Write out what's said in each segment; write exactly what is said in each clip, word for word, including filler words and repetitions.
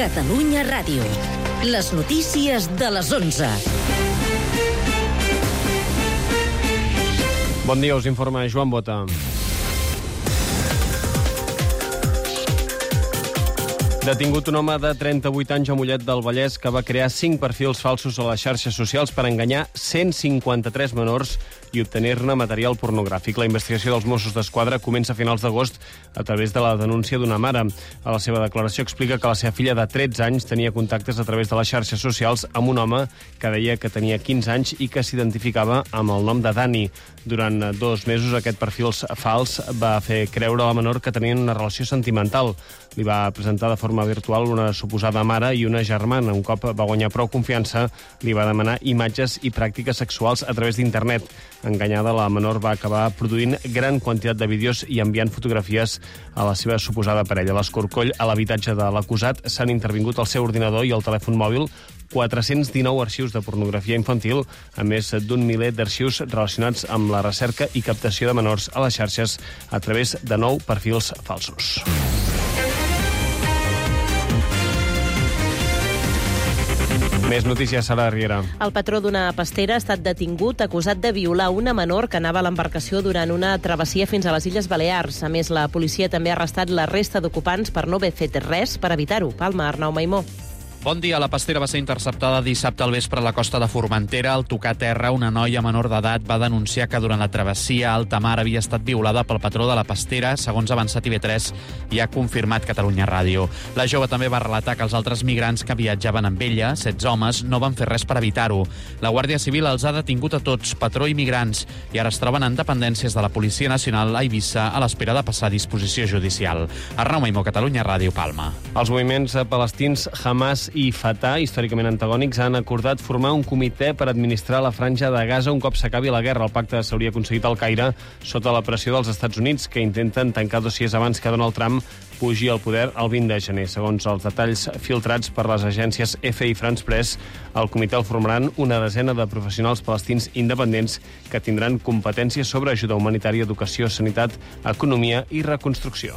Catalunya Ràdio. Les notícies de les onze. Bon dia, us informa Joan Bota. Detingut un home de trenta-vuit anys a Mollet del Vallès que va crear cinc perfils falsos a les xarxes socials per enganyar cent cinquanta-tres menors i obtenir-ne material pornogràfic. La investigació dels Mossos d'Esquadra comença a finals d'agost a través de la denúncia d'una mare. A la seva declaració explica que la seva filla de tretze anys tenia contactes a través de les xarxes socials amb un home que deia que tenia quinze anys i que s'identificava amb el nom de Dani. Durant dos mesos aquest perfil fals va fer creure a la menor que tenien una relació sentimental. Li va presentar de forma virtual una suposada mare i una germana. Un cop va guanyar prou confiança, li va demanar imatges i pràctiques sexuals a través d'internet. Enganyada, la menor va acabar produint gran quantitat de vídeos i enviant fotografies a la seva suposada parella. A l'Escorcoll, a l'habitatge de l'acusat, s'han intervingut el seu ordinador i el telèfon mòbil quatre-cents dinou arxius de pornografia infantil, a més d'un miler d'arxius relacionats amb la recerca i captació de menors a les xarxes a través de nou perfils falsos. Més notícies, Sara Riera. El patró d'una pastera ha estat detingut acusat de violar una menor que anava a l'embarcació durant una travessia fins a les Illes Balears. A més, la policia també ha arrestat la resta d'ocupants per no haver fet res per evitar-ho. Palma, Arnau Maimó. Bon dia. La pastera va ser interceptada dissabte al vespre a la costa de Formentera. Al tocar terra, una noia menor d'edat va denunciar que durant la travessia a alta mar havia estat violada pel patró de la pastera, segons ha avançat I V tres i ha confirmat Catalunya Ràdio. La jove també va relatar que els altres migrants que viatjaven amb ella, setze homes, no van fer res per evitar-ho. La Guàrdia Civil els ha detingut a tots, patró i migrants, i ara es troben en dependències de la Policia Nacional a Eivissa a l'espera de passar a disposició judicial. Arnau Maimó, Catalunya Ràdio, Palma. Els moviments palestins Hamas i Fatah, històricament antagònics, han acordat formar un comitè per administrar la franja de Gaza un cop s'acabi la guerra. El pacte s'hauria aconseguit al Caire sota la pressió dels Estats Units, que intenten tancar dossiers abans que Donald Trump pugi al poder el vint de gener. Segons els detalls filtrats per les agències F i France Press, el comitè el formaran una desena de professionals palestins independents que tindran competències sobre ajuda humanitària, educació, sanitat, economia i reconstrucció.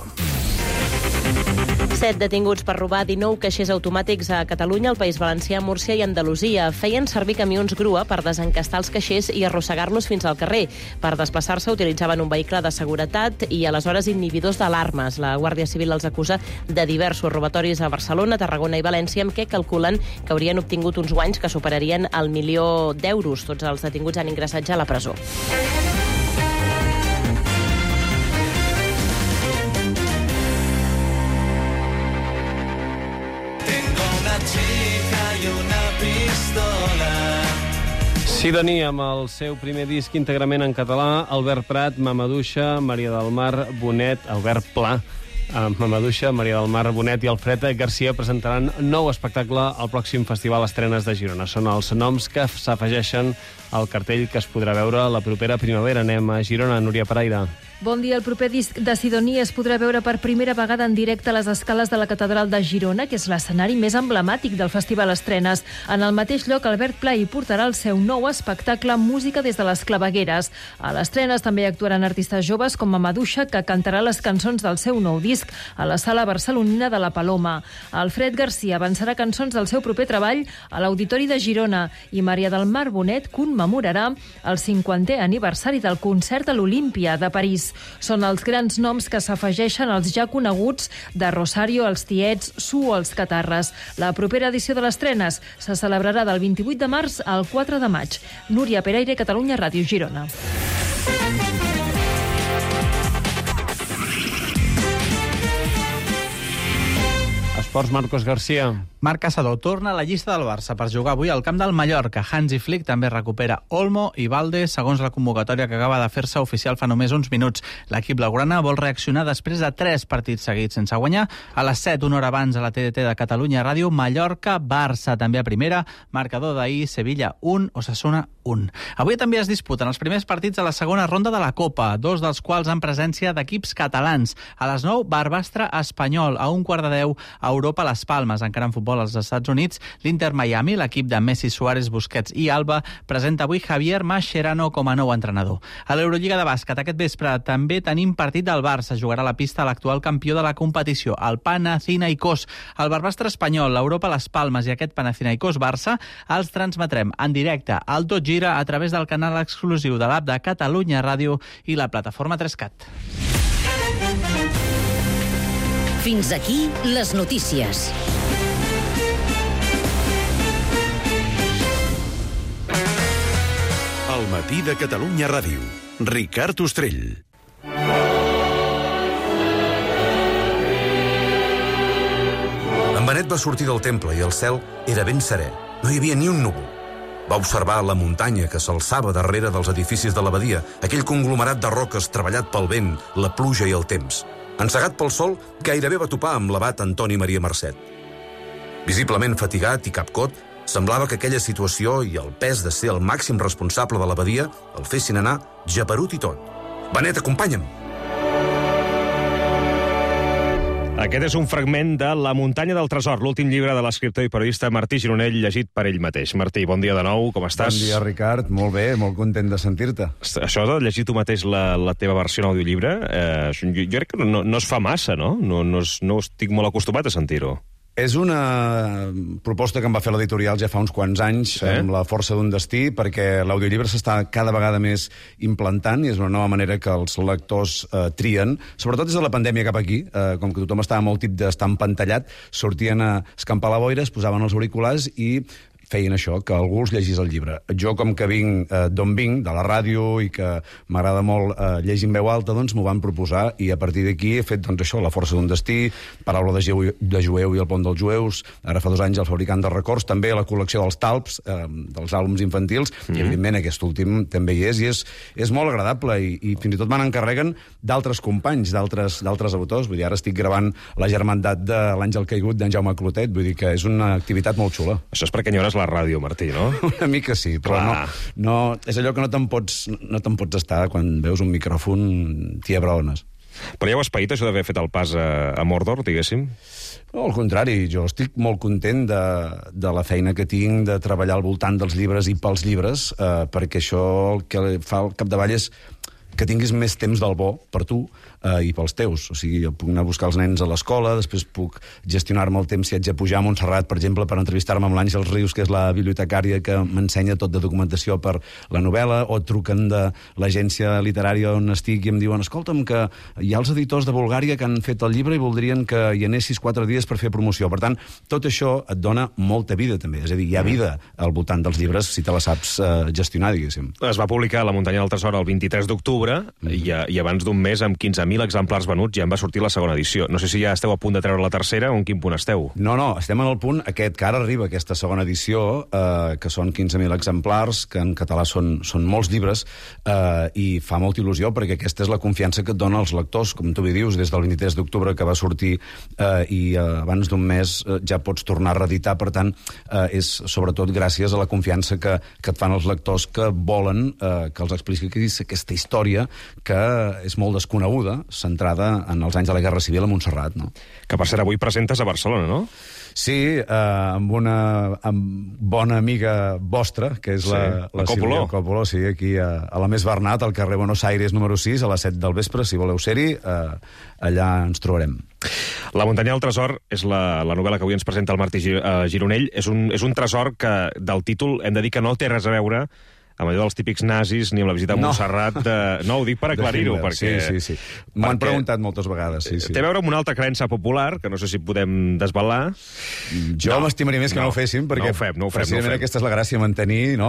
Set detinguts per robar dinou caixers automàtics a Catalunya, el País Valencià, Múrcia i Andalusia. Feien servir camions grua per desencastar els caixers i arrossegar-los fins al carrer. Per desplaçar-se utilitzaven un vehicle de seguretat i aleshores inhibidors d'alarmes. La Guàrdia Civil els acusa de diversos robatoris a Barcelona, Tarragona i València, amb què calculen que haurien obtingut uns guanys que superarien el milió d'euros. Tots els detinguts han ingressat ja a la presó. Sidoní, amb el seu primer disc íntegrament en català, Albert Prat, Mamaduixa, Maria del Mar Bonet, Albert Pla, Mamaduixa, Maria del Mar Bonet i Alfred Garcia presentaran nou espectacle al pròxim Festival Estrenes de Girona. Són els noms que s'afegeixen al cartell que es podrà veure la propera primavera. Anem a Girona, Núria Paraire. Bon dia. El proper disc de Sidoní es podrà veure per primera vegada en directe a les escales de la Catedral de Girona, que és l'escenari més emblemàtic del Festival Estrenes. En el mateix lloc, Albert Pla hi portarà el seu nou espectacle Música des de les clavegueres. A l'Estrenes també actuaran artistes joves com Mamaduixa, que cantarà les cançons del seu nou disc a la sala barcelonina de la Paloma. Alfred Garcia avançarà cançons del seu proper treball a l'Auditori de Girona i Maria del Mar Bonet commemorarà el cinquantè aniversari del concert a l'Olímpia de París. Són els grans noms que s'afegeixen als ja coneguts de Rosario, els Tiets, Su o els Catarres. La propera edició de l'Estrenes se celebrarà del vint-i-vuit de març al quatre de maig. Núria Peraire, Catalunya Ràdio, Girona. Esports, Marcos García. Marc Caçador torna a la llista del Barça per jugar avui al camp del Mallorca. Hansi Flick també recupera Olmo i Valde, segons la convocatòria que acaba de fer-se oficial fa només uns minuts. L'equip blaugrana vol reaccionar després de tres partits seguits sense guanyar. A les set, una hora abans, a la T D T de Catalunya Ràdio, Mallorca-Barça. També a primera, marcador d'ahir, Sevilla un, Osasuna un. Avui també es disputen els primers partits de la segona ronda de la Copa, dos dels quals en presència d'equips catalans. A les nou, Barbastre Espanyol. A un quart de deu, a Europa, Las Palmes. Encara en futbol, futbol als Estats Units, l'Inter Miami, l'equip de Messi, Suárez, Busquets i Alba, presenta avui Javier Mascherano com a nou entrenador. A l'Eurolliga de bàsquet aquest vespre també tenim partit del Barça. Jugarà a la pista l'actual campió de la competició, el Panathinaikos. El barbastre espanyol, l'Europa Las Palmes i aquest Panathinaikos Barça els transmetrem en directe al Tot Gira a través del canal exclusiu de l'app de Catalunya Ràdio i la plataforma tres cat. Fins aquí les notícies. Al matí de Catalunya Ràdio. Ricard Ostrell. En Benet va sortir del temple i el cel era ben serè. No hi havia ni un núvol. Va observar la muntanya que s'alçava darrere dels edificis de l'abadia, aquell conglomerat de roques treballat pel vent, la pluja i el temps. Encegat pel sol, gairebé va topar amb l'abat Antoni Maria Marcet. Visiblement fatigat i capcot, semblava que aquella situació i el pes de ser el màxim responsable de l'abadia el fessin anar geperut i tot. Benet, acompanya'm! Aquest és un fragment de La muntanya del tresor, l'últim llibre de l'escriptor i periodista Martí Gironell, llegit per ell mateix. Martí, bon dia de nou, com estàs? Bon dia, Ricard. Molt bé, molt content de sentir-te. Això de llegir tu mateix la, la teva versió en audiollibre, eh, jo, jo crec que no, no es fa massa, no? No, no, es, no estic molt acostumat a sentir-ho. És una proposta que em va fer l'editorial ja fa uns quants anys, sí? Amb la força d'un destí, perquè l'audiollibre s'està cada vegada més implantant i és una nova manera que els lectors eh, trien, sobretot des de la pandèmia cap aquí, eh, com que tothom estava molt tip d'estar empantallat, sortien a escampar la boira, es posaven els auriculars i feien això, que algú els llegís el llibre. Jo, com que vinc eh, d'on vinc, de la ràdio, i que m'agrada molt eh, llegir en veu alta, doncs m'ho van proposar, i a partir d'aquí he fet doncs, això, La força d'un destí, Paraula de, Geu, de jueu i El pont dels jueus, ara fa dos anys El fabricant de records, també la col·lecció dels talps, eh, dels àlbums infantils, mm-hmm. i evidentment aquest últim també hi és, i és, és molt agradable, i, i fins i tot me n'encarreguen d'altres companys, d'altres autors. Vull dir, ara estic gravant La germandat de l'Àngel Caigut d'en Jaume Clotet, vull dir que és una activitat molt xula. Això és perquè enyores la ràdio, Martí, no? Una mica sí, però no, no, és allò que no te'n pots, no te'n pots estar quan veus un micròfon t'hi abraones. Però ja ho has paït, això d'haver fet el pas a, a Mordor, diguéssim? No, al contrari, jo estic molt content de, de la feina que tinc, de treballar al voltant dels llibres i pels llibres, eh, perquè això el que fa al capdavall és que tinguis més temps del bo per tu eh, i pels teus. O sigui, jo puc anar a buscar els nens a l'escola, després puc gestionar-me el temps si haig de pujar a Montserrat, per exemple, per entrevistar-me amb l'Àngels Rius, que és la bibliotecària que m'ensenya tot de documentació per la novel·la, o truquen de l'agència literària on estic i em diuen, escolta'm, que hi ha els editors de Bulgària que han fet el llibre i voldrien que hi anessis quatre dies per fer promoció. Per tant, tot això et dona molta vida, també. És a dir, hi ha vida al voltant dels llibres si te la saps eh, gestionar, diguéssim. Es va publicar La muntanya del tresor el vint-i-tres d'octubre, I, i abans d'un mes, amb quinze mil exemplars venuts, ja en va sortir la segona edició. No sé si ja esteu a punt de treure la tercera o en quin punt esteu. No, no, estem en el punt aquest que ara arriba, aquesta segona edició, eh, que són quinze mil exemplars, que en català són, són molts llibres, eh, i fa molta il·lusió, perquè aquesta és la confiança que et dona als lectors, com tu bé dius, des del vint-i-tres d'octubre que va sortir, eh, i eh, abans d'un mes eh, ja pots tornar a reeditar. Per tant, eh, és sobretot gràcies a la confiança que, que et fan els lectors que volen eh, que els expliquis aquesta història que és molt desconeguda, centrada en els anys de la Guerra Civil a Montserrat, no? Que, per cert, avui presentes a Barcelona, no? Sí, eh, amb una amb bona amiga vostra, que és la, sí, la, la Coppola. Sílvia Coppola, sí, aquí a, a la Més Bernat, al carrer Buenos Aires número sis, a les set del vespre, si voleu ser-hi, eh, allà ens trobarem. La muntanya del tresor és la, la novel·la que avui ens presenta el Martí Gironell. És un, és un tresor que, del títol, hem de dir que no té res a veure amb allò dels típics nazis ni amb la visita a Montserrat. No, de... no ho dic per aclarir-ho, perquè... Sí, sí, sí. M'ho han preguntat moltes vegades, sí, sí. Té a veure amb una altra creença popular, que no sé si podem desvelar. Jo no, m'estimaria més que no, no ho féssim, perquè no ho fem, no ho fem, precisament no ho fem. Aquesta és la gràcia, mantenir no,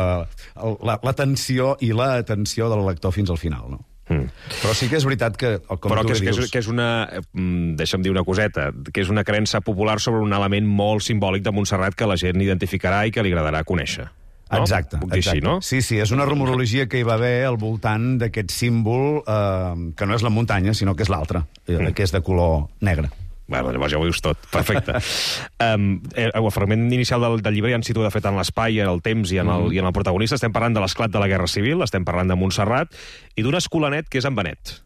uh, la, la tensió i l'atenció del lector fins al final, no? Mm. Però sí que és veritat que... Com Però tu que és, dius... que, és, que és una... Deixa'm dir una coseta, que és una creença popular sobre un element molt simbòlic de Montserrat que la gent identificarà i que li agradarà conèixer. No? Exacte, Puc dir exacte. Així, no? Sí, sí, és una rumorologia que hi va haver al voltant d'aquest símbol, eh, que no és la muntanya, sinó que és l'altre, mm. que és de color negre. Bueno, llavors ja ho dius tot. Perfecte. um, el fragment inicial del, del llibre ja ens situa, de fet, en l'espai, en el temps i en el, mm. i en el protagonista. Estem parlant de l'esclat de la Guerra Civil, estem parlant de Montserrat i d'un escolanet que és en Benet.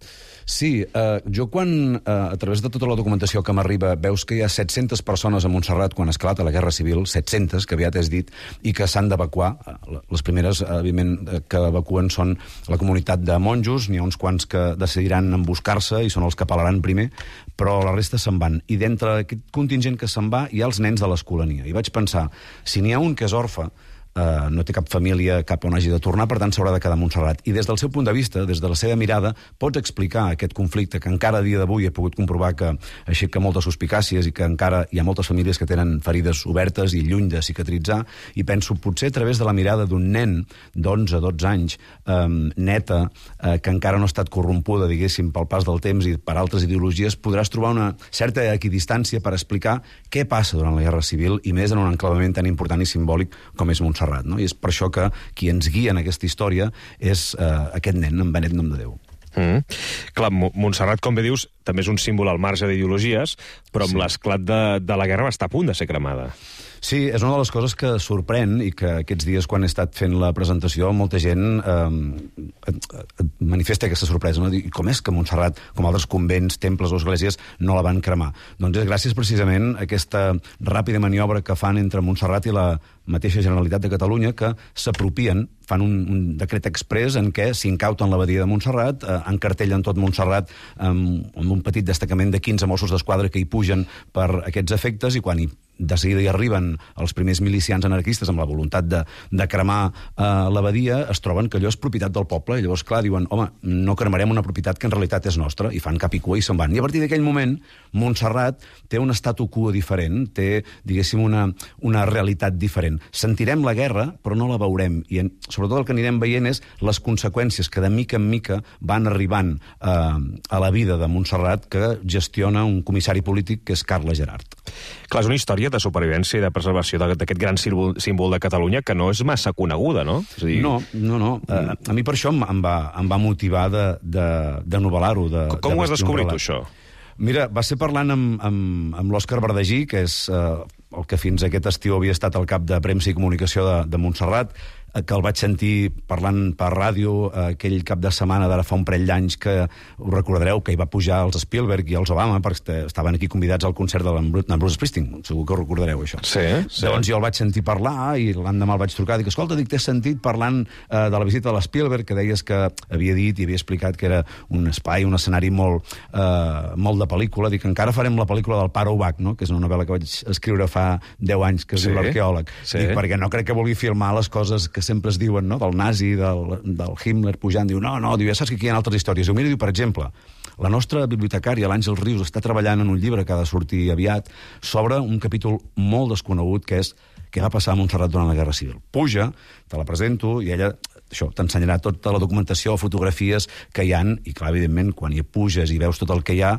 Sí, eh, jo quan, eh, a través de tota la documentació que m'arriba, veus que hi ha set-centes persones a Montserrat quan esclata la Guerra Civil, set-centes, que aviat és dit, i que s'han d'evacuar. Les primeres, evidentment, que evacuen són la comunitat de monjos, n'hi ha uns quants que decidiran emboscar-se i són els que apel·laran primer, però la resta se'n van. I d'entre aquest contingent que se'n va hi ha els nens de l'escolania. I vaig pensar, si n'hi ha un que és orfe, Uh, no té cap família cap on hagi de tornar, per tant s'haurà de quedar a Montserrat. I des del seu punt de vista, des de la seva mirada, pots explicar aquest conflicte que encara a dia d'avui he pogut comprovar que aixeca moltes suspicàcies i que encara hi ha moltes famílies que tenen ferides obertes i lluny de cicatritzar, i penso, potser a través de la mirada d'un nen d'onze dotze anys, um, neta, uh, que encara no ha estat corrompuda, diguéssim, pel pas del temps i per altres ideologies, podràs trobar una certa equidistància per explicar què passa durant la Guerra Civil, i més en un enclavament tan important i simbòlic com és Montserrat. No? I és per això que qui ens guia en aquesta història és eh, aquest nen, en Benet Nomdedeu. Mm. Clar, Montserrat, com bé dius, també és un símbol al marge d'ideologies, però amb sí. l'esclat de, de la guerra va estar a punt de ser cremada. Sí, és una de les coses que sorprèn i que aquests dies, quan he estat fent la presentació, molta gent eh, et, et manifesta aquesta sorpresa. No? I com és que Montserrat, com altres convents, temples o esglésies, no la van cremar? Doncs és gràcies precisament a aquesta ràpida maniobra que fan entre Montserrat i la mateixa Generalitat de Catalunya, que s'apropien, fan un, un decret exprés en què s'incauten l'abadia de Montserrat, eh, encartellen tot Montserrat amb, amb un petit destacament de quinze Mossos d'Esquadra que hi pugen per aquests efectes, i quan hi de seguida hi arriben els primers milicians anarquistes amb la voluntat de, de cremar eh, l'abadia, es troben que allò és propietat del poble, i llavors, clar, diuen, home, no cremarem una propietat que en realitat és nostra, i fan cap i cua i se'n van. I a partir d'aquell moment, Montserrat té un statu quo diferent, té, diguéssim, una, una realitat diferent. Sentirem la guerra, però no la veurem, i en, sobretot el que anirem veient és les conseqüències que de mica en mica van arribant eh, a la vida de Montserrat, que gestiona un comissari polític que és Carles Gerard. Clar, és una història de supervivència i de preservació d'aquest gran símbol, símbol de Catalunya que no és massa coneguda, no? És a dir... No, no, no. Uh, a mi per això em va, em va motivar de, de, de novel·lar-ho. De, Com de ho has descobrit, tu, això? Mira, va ser parlant amb, amb, amb l'Òscar Bardagí, que és uh, el que fins aquest estiu havia estat el cap de premsa i comunicació de, de Montserrat, que el vaig sentir parlant per ràdio aquell cap de setmana d'ara fa un parell d'anys, que us recordareu que hi va pujar els Spielberg i els Obama, perquè estaven aquí convidats al concert de Bruce Springsteen, segur que ho recordareu, això. Sí, sí. Llavors jo el vaig sentir parlar i l'endemà el vaig trucar, dic, escolta, dic, t'he sentit parlant eh, de la visita de l'Spielberg, que deies que havia dit i havia explicat que era un espai, un escenari molt, eh, molt de pel·lícula, dic, encara farem la pel·lícula del Pare Ubach, no? Que és una novel·la que vaig escriure fa deu anys, que es sí, diu L'arqueòleg. Sí. Dic, perquè no crec que vulgui filmar les coses que sempre es diuen, no? Del nazi, del, del Himmler pujant, diu, no, no, diu, ja saps que aquí hi ha altres històries. Diu, mira, diu, per exemple, la nostra bibliotecària, l'Àngel Rius, està treballant en un llibre que ha de sortir aviat sobre un capítol molt desconegut, que és què va passar a Montserrat durant la Guerra Civil. Puja, te la presento, i ella això t'ensenyarà tota la documentació, fotografies que hi han, i clar, evidentment, quan hi puges i veus tot el que hi ha,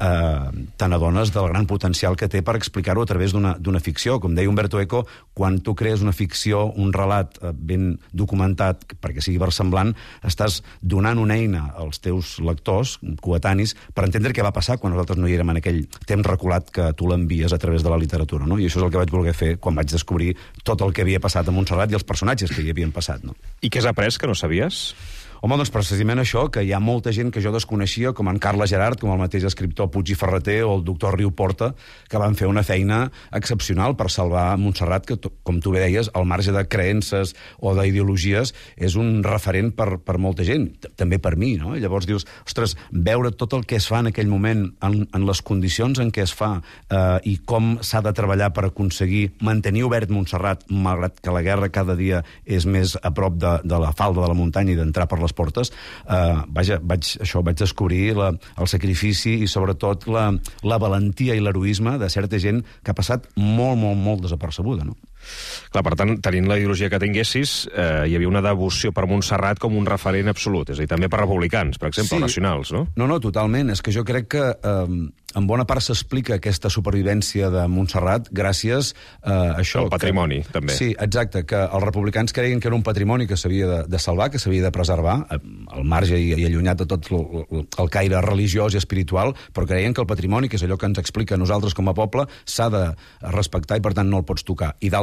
eh, te n'adones del gran potencial que té per explicar-ho a través d'una ficció. Com deia Umberto Eco, quan tu crees una ficció, un relat eh, ben documentat, perquè sigui versemblant, estàs donant una eina als teus lectors, coetanis, per entendre què va passar quan nosaltres no hi érem en aquell temps reculat que tu l'envies a través de la literatura, no? I això és el que vaig voler fer quan vaig descobrir tot el que havia passat a Montserrat i els personatges que hi havien passat, no? I què has après que no sabies? Home, doncs precisament això, que hi ha molta gent que jo desconeixia, com en Carles Gerard, com el mateix escriptor Puig i Ferreter o el doctor Riu Porta, que van fer una feina excepcional per salvar Montserrat, que, com tu bé deies, al marge de creences o d'ideologies, és un referent per, per molta gent, també per mi, no? I llavors dius, ostres, veure tot el que es fa en aquell moment, en, en les condicions en què es fa, eh, i com s'ha de treballar per aconseguir mantenir obert Montserrat, malgrat que la guerra cada dia és més a prop de, de la falda de la muntanya i d'entrar per les portes, eh, vaja, vaig, això, vaig descobrir la, el sacrifici i sobretot la, la valentia i l'heroisme de certa gent que ha passat molt, molt, molt desapercebuda, no? Clar, per tant, tenint la ideologia que tinguessis, eh, hi havia una devoció per Montserrat com un referent absolut, és a dir, també per republicans, per exemple, sí. Nacionals, no? No, no, totalment. És que jo crec que eh, en bona part s'explica aquesta supervivència de Montserrat gràcies a això. El patrimoni, que, també. Sí, exacte, que els republicans creien que era un patrimoni que s'havia de, de salvar, que s'havia de preservar, al marge i, i allunyat de tot el, el caire religiós i espiritual, però creien que el patrimoni, que és allò que ens explica a nosaltres com a poble, s'ha de respectar i, per tant, no el pots tocar. I d'altra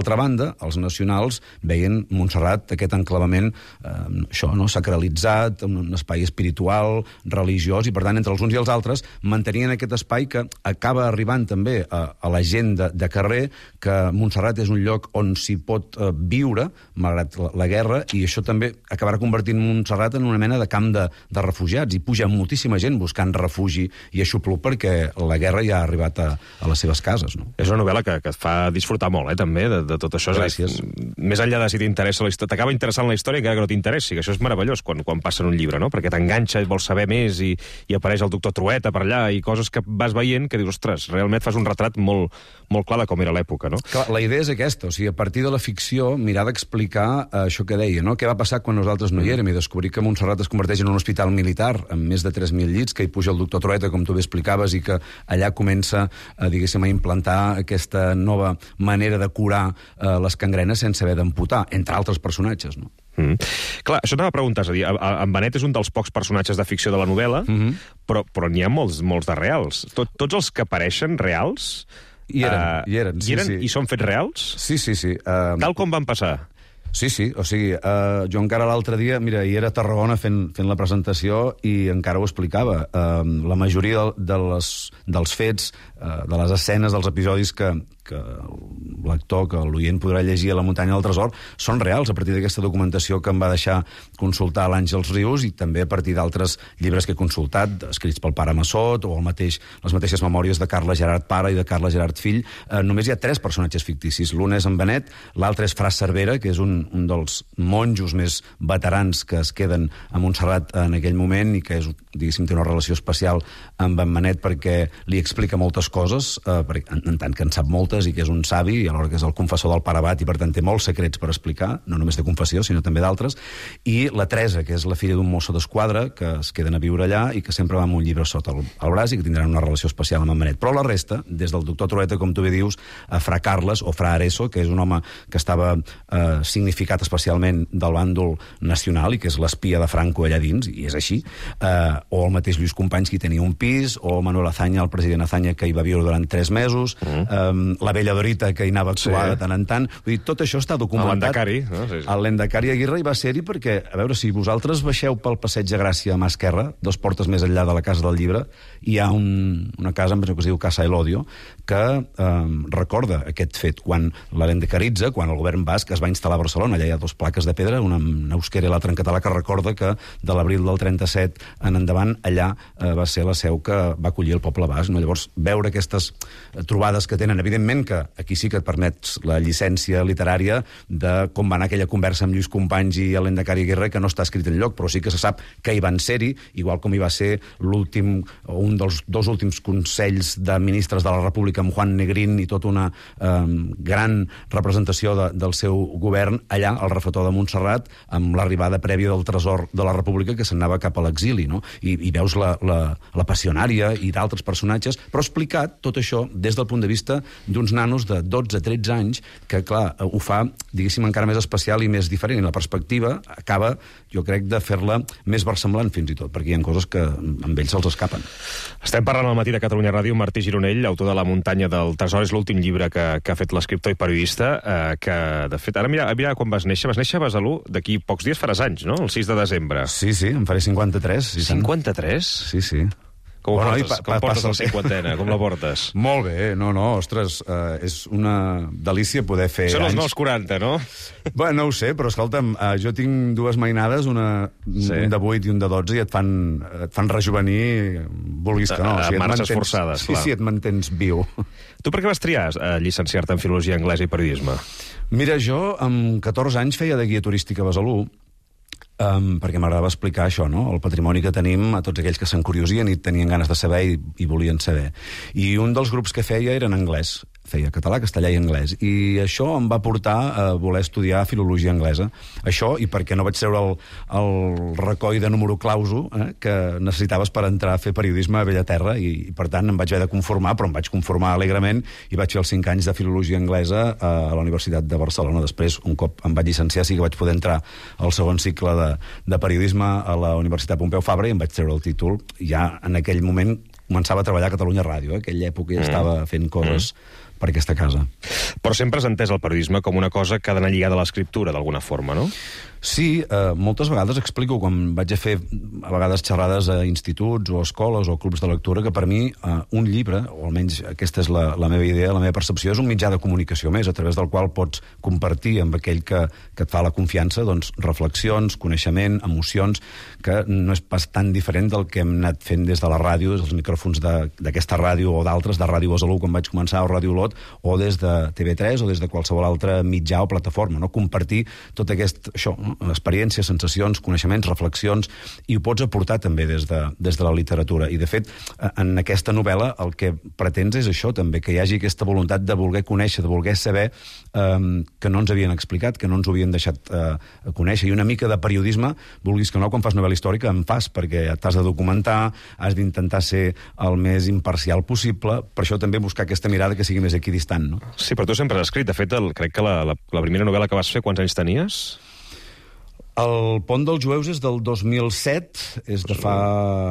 d'altra banda, els nacionals veien Montserrat aquest enclavament eh, això, no? Sacralitzat, un espai espiritual, religiós, i per tant, entre els uns i els altres, mantenien aquest espai que acaba arribant també a, a la gent de, de carrer, que Montserrat és un lloc on s'hi pot eh, viure, malgrat la, la guerra, i això també acabarà convertint Montserrat en una mena de camp de, de refugiats, i puja moltíssima gent buscant refugi i aixopluc perquè la guerra ja ha arribat a, a les seves cases. No? És una novel·la que, que et fa disfrutar molt, eh, també, de, de tot això. Gràcies. Més enllà de si t'interessa la història, t'acaba interessant la història encara que no t'interessi, que això és meravellós quan, quan passa en un llibre, no? Perquè t'enganxa i vols saber més i, i apareix el doctor Trueta per allà i coses que vas veient que dius, ostres, realment fas un retrat molt, molt clar de com era l'època, no? Clar, la idea és aquesta, o sigui, a partir de la ficció, mirar d'explicar eh, això que deia, no? Què va passar quan nosaltres no hi érem, i descobrir que Montserrat es converteix en un hospital militar amb més de tres mil llits, que hi puja el doctor Trueta, com tu bé explicaves, i que allà comença, eh, diguéssim, a implantar aquesta nova manera de curar eh, les cangrenes sense haver d'amputar, entre altres personatges, no? Mm. Clar, això t'anava a preguntar, és a dir, en Benet és un dels pocs personatges de ficció de la novel·la, mm -hmm. però, però n'hi ha molts, molts de reals. Tot, tots els que apareixen reals... I eren, uh, i eren, sí, i, eren sí. I són fets reals? Sí, sí, sí. Uh, Tal com van passar? Sí, sí, o sigui, uh, jo encara l'altre dia, mira, hi era a Tarragona fent, fent la presentació i encara ho explicava. Uh, la majoria de, de les, dels fets, uh, de les escenes, dels episodis que, que l'actor, que l'oient podrà llegir a La muntanya del tresor, són reals a partir d'aquesta documentació que em va deixar consultar l'Àngels Rius i també a partir d'altres llibres que he consultat, escrits pel pare Massot, o el mateix, les mateixes memòries de Carles Gerard pare i de Carles Gerard fill. Uh, només hi ha tres personatges ficticis. L'un és en Benet, l'altre és Fra Cervera, que és un, un dels monjos més veterans que es queden a Montserrat en aquell moment i que és, diguéssim, té una relació especial amb en Benet perquè li explica moltes coses, uh, en, en tant que en sap moltes, i que és un savi, i alhora que és el confessor del pare Abat, i per tant té molts secrets per explicar, no només de confessió, sinó també d'altres, i la Teresa, que és la filla d'un mosso d'esquadra, que es queden a viure allà i que sempre va amb un llibre sota el, el braç i que tindran una relació especial amb en Benet. Però la resta, des del doctor Trueta, com tu bé dius, a Fra Carles, o Fra Areso, que és un home que estava eh, significat especialment del bàndol nacional i que és l'espia de Franco allà dins, i és així, eh, o el mateix Lluís Companys, que tenia un pis, o Manuel Azaña, el president Azaña, que hi va viure durant tres mesos, mm. eh, la vella Dorita, que hi anava a actuar sí. de tant en tant. Vull dir, tot això està documentat. L'Endacari, no? Sí, sí. L'Endacari Aguirre hi va ser-hi perquè, a veure, si vosaltres baixeu pel passeig de Gràcia a mà esquerra, dos portes més enllà de la Casa del Llibre, hi ha un, una casa, em penso que es diu Casa Elodio, que eh, recorda aquest fet, quan l'Endacaritza, quan el govern basc es va instal·lar a Barcelona. Allà hi ha dues plaques de pedra, una en euskera i l'altra en català, que recorda que de l'abril del trenta-set en endavant, allà eh, va ser la seu que va acollir el poble basc. No? Llavors, veure aquestes trobades que tenen, evidentment que aquí sí que et permets la llicència literària de com va anar aquella conversa amb Lluís Companys i l'Endacari Aguirre, que no està escrit enlloc, però sí que se sap que hi van ser-hi, igual com hi va ser l'últim, o un dels dos últims consells de ministres de la República amb Juan Negrín i tota una eh, gran representació de, del seu govern allà, al refetor de Montserrat, amb l'arribada prèvia del tresor de la República, que s'anava cap a l'exili, no? I, i veus la, la, la passionària i d'altres personatges, però explicat tot això des del punt de vista d'uns nanos de dotze tretze anys, que, clar, ho fa, diguéssim, encara més especial i més diferent. I la perspectiva acaba, jo crec, de fer-la més versemblant, fins i tot, perquè hi ha coses que amb ells se'ls escapen. Estem parlant al matí de Catalunya Ràdio amb Martí Gironell, autor de La muntanya del tresor, és l'últim llibre que, que ha fet l'escriptor i periodista, eh, que, de fet, ara mira, mira quan vas néixer, vas néixer a Besalú, d'aquí pocs dies faràs anys, no? El sis de desembre. Sí, sí, em faré cinquanta-tres. Sí, cinquanta-tres? Sí, sí. Com, bueno, portes, pa, com portes la cinquantena? Com la portes? Molt bé, no, no, ostres, uh, és una delícia poder fer Són anys. els nous quaranta, no? Bueno, no ho sé, però escolta'm, uh, jo tinc dues mainades, una, sí. un de vuit i un de dotze, i et fan, et fan rejuvenir, vulguis que no. A, a, o sigui, marxes forçades, sí, clar. Sí, et mantens viu. Tu per què vas triar uh, llicenciar-te en Filologia Anglesa i Periodisme? Mira, jo amb catorze anys feia de guia turística a Besalú, Um, perquè m'agradava explicar això, no? El patrimoni que tenim a tots aquells que s'encuriosien i tenien ganes de saber i, i volien saber. I un dels grups que feia era en anglès. Feia català, castellà i anglès. I això em va portar a voler estudiar filologia anglesa. Això, i perquè no vaig treure el, el recoll de número clauso eh, que necessitaves per entrar a fer periodisme a Bellaterra, i, i per tant em vaig haver de conformar, però em vaig conformar alegrement, i vaig fer els cinc anys de filologia anglesa a la Universitat de Barcelona. Després, un cop em vaig llicenciar, sí que vaig poder entrar al segon cicle de, de periodisme a la Universitat Pompeu Fabra, i em vaig treure el títol. Ja en aquell moment començava a treballar a Catalunya Ràdio, eh? Aquella època ja estava fent coses mm. per aquesta casa. Però sempre has entès el periodisme com una cosa que ha d'anar lligada a l'escriptura, d'alguna forma, no? Sí, eh, moltes vegades explico, quan vaig a fer a vegades xerrades a instituts o escoles o clubs de lectura, que per mi eh, un llibre, o almenys aquesta és la, la meva idea, la meva percepció, és un mitjà de comunicació més, a través del qual pots compartir amb aquell que, que et fa la confiança doncs, reflexions, coneixement, emocions, que no és pas tan diferent del que hem anat fent des de la ràdio, des dels micròfons d'aquesta ràdio o d'altres, de Ràdio Besalú, quan vaig començar, o Ràdio Olot, o des de T V tres, o des de qualsevol altre mitjà o plataforma, no? Compartir tot aquest, això, no? Experiències, sensacions, coneixements, reflexions, i ho pots aportar també des de, des de la literatura. I, de fet, en aquesta novel·la el que pretens és això també, que hi hagi aquesta voluntat de voler conèixer, de voler saber eh, que no ens havien explicat, que no ens ho havien deixat eh, conèixer. I una mica de periodisme, vulguis que no, quan fas novel·la històrica, en fas, perquè t'has de documentar, has d'intentar ser el més imparcial possible, per això també buscar aquesta mirada que sigui més equidistant, no? Sí, però tu sempre has escrit. De fet, el, crec que la, la, la primera novel·la que vas fer, quants anys tenies? El Pont dels Jueus és del dos mil set, és de fa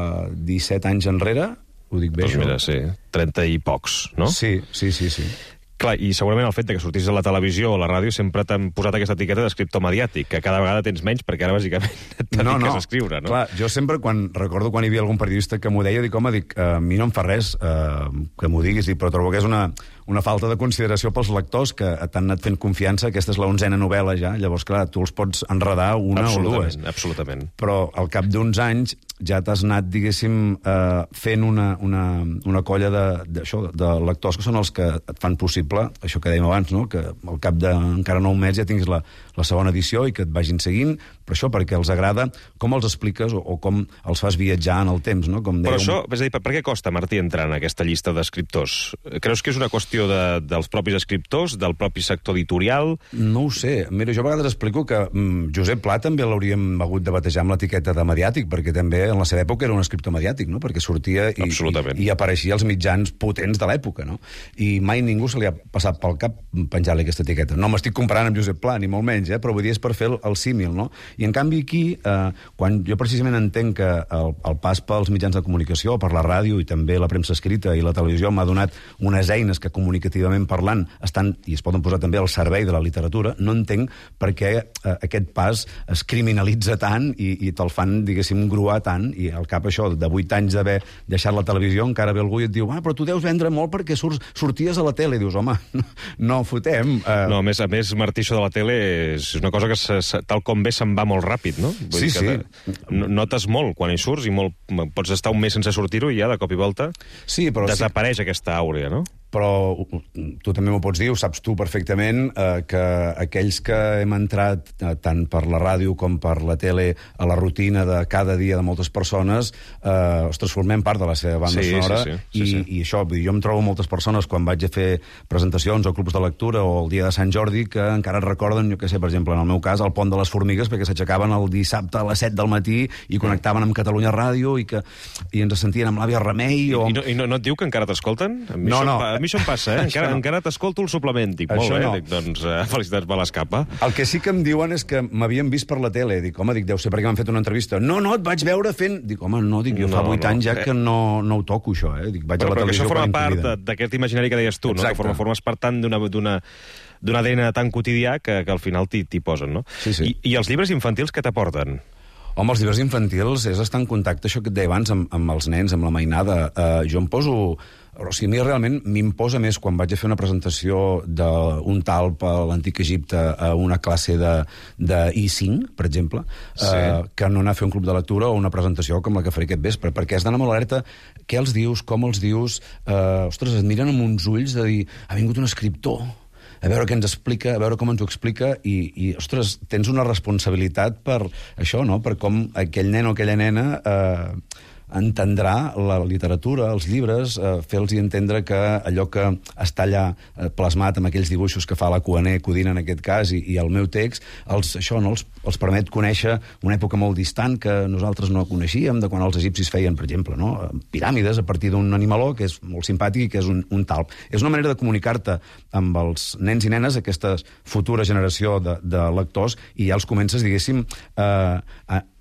disset anys enrere, ho dic bé, doncs mira, sí, trenta i pocs, no? Sí, sí, sí, sí. Clar, i segurament el fet de que sortissis a la televisió o a la ràdio sempre t'han posat aquesta etiqueta d'escriptor mediàtic, que cada vegada tens menys, perquè ara bàsicament et dediques no, no. a escriure, no? Clar, jo sempre, quan recordo quan hi havia algun periodista que m'ho deia, dic, home, dic, a mi no em fa res eh, que m'ho diguis, dic, però trobo que és una, una falta de consideració pels lectors que t'han anat fent confiança. Aquesta és l'onzena novel·la ja, llavors, clar, tu els pots enredar una o dues. Absolutament. Però al cap d'uns anys ja t'has anat, diguéssim, eh, fent una, una, una colla de, de, això, de lectors que són els que et fan possible, això que dèiem abans, no? Que al cap de encara nou mesos ja tinguis la, la segona edició i que et vagin seguint, però això perquè els agrada com els expliques o, o com els fas viatjar en el temps, no? Com però això, és a dir, per, per què costa, Martí, entrar en aquesta llista d'escriptors? Creus que és una qüestió de, dels propis escriptors, del propi sector editorial? No ho sé. Mira, jo a vegades explico que mm, Josep Pla també l'hauríem hagut de batejar amb l'etiqueta de mediàtic, perquè també en la seva època era un escriptor mediàtic, no? Perquè sortia i, i, i apareixia als mitjans potents de l'època, no? I mai ningú se li ha passat pel cap penjar-li aquesta etiqueta. No m'estic comparant amb Josep Pla, ni molt menys, eh? Però vull dir, és per fer el, el símil, no? I en canvi aquí, eh, quan jo precisament entenc que el, el pas pels mitjans de comunicació, per la ràdio i també la premsa escrita i la televisió m'ha donat unes eines que comunicativament parlant estan, i es poden posar també al servei de la literatura, no entenc per què eh, aquest pas es criminalitza tant i, i te'l fan, diguéssim, gruar tant, i al cap això de vuit anys d'haver deixat la televisió encara ve algú i et diu, ah, però tu deus vendre molt perquè surts, sorties a la tele, i dius, home, no, no fotem. Eh... No, a més, a més, Martí, això de la tele és una cosa que se, se, tal com ve se'n va molt ràpid, no? Vull sí, dir que sí. De, notes molt quan hi surts i molt, pots estar un mes sense sortir-ho i ja, de cop i volta, sí, però desapareix sí. aquesta àurea, no? Però tu també m'ho pots dir, ho saps tu perfectament, eh, que aquells que hem entrat eh, tant per la ràdio com per la tele a la rutina de cada dia de moltes persones, eh, ostres, formem part de la seva banda sí, sonora, sí, sí, i, sí, sí. i això, jo em trobo moltes persones quan vaig a fer presentacions o clubs de lectura o el dia de Sant Jordi que encara recorden, jo què sé, per exemple, en el meu cas, el Pont de les Formigues, perquè s'aixecaven el dissabte a les set del matí i connectaven amb Catalunya Ràdio i, que, i ens sentien amb l'àvia Remei. O... I, i, no, i no, no et diu que encara t'escolten? No, no. A mi això em passa, eh? Encara, no. encara t'escolto el suplement. Dic, molt això bé, no. dic, doncs uh, felicitats per l'escapa. El que sí que em diuen és que m'havien vist per la tele. Dic, home, dic, deu ser perquè m'han fet una entrevista. No, no, et vaig veure fent... Dic, home, no, dic, jo no, fa vuit no. anys ja que no, no ho toco, això, eh? Dic, vaig però, a la però televisió això forma quan part d'aquest imaginari que deies tu, exacte. No? Que forma, formes part tant d'una d'un A D N tan quotidià que, que al final t'hi posen, no? Sí, sí. I, I els llibres infantils què t'aporten? Home, els llibres infantils és estar en contacte, això que et deia abans, amb, amb els nens, amb la mainada. Uh, jo em poso... O sigui, a mi realment m'imposa més quan vaig a fer una presentació d'un talp a l'Antic Egipte a una classe de, de I cinc, per exemple, sí. eh, que no anar a fer un club de lectura o una presentació com la que faré aquest vespre, perquè has d'anar molt alerta què els dius, com els dius... Eh, ostres, et miren amb uns ulls de dir, ha vingut un escriptor, a veure què ens explica, a veure com ens ho explica, i, i ostres, tens una responsabilitat per això, no?, per com aquell nen o aquella nena... Eh, entendrà la literatura, els llibres, eh, fer-los entendre que allò que està allà eh, plasmat amb aquells dibuixos que fa la Cuaner, Codina en aquest cas, i, i el meu text, els, això no, els, els permet conèixer una època molt distant que nosaltres no coneixíem, de quan els egipcis feien, per exemple, no? piràmides a partir d'un animaló que és molt simpàtic i que és un, un talp. És una manera de comunicar-te amb els nens i nenes, aquesta futura generació de, de lectors, i ja els comences, diguéssim, eh, a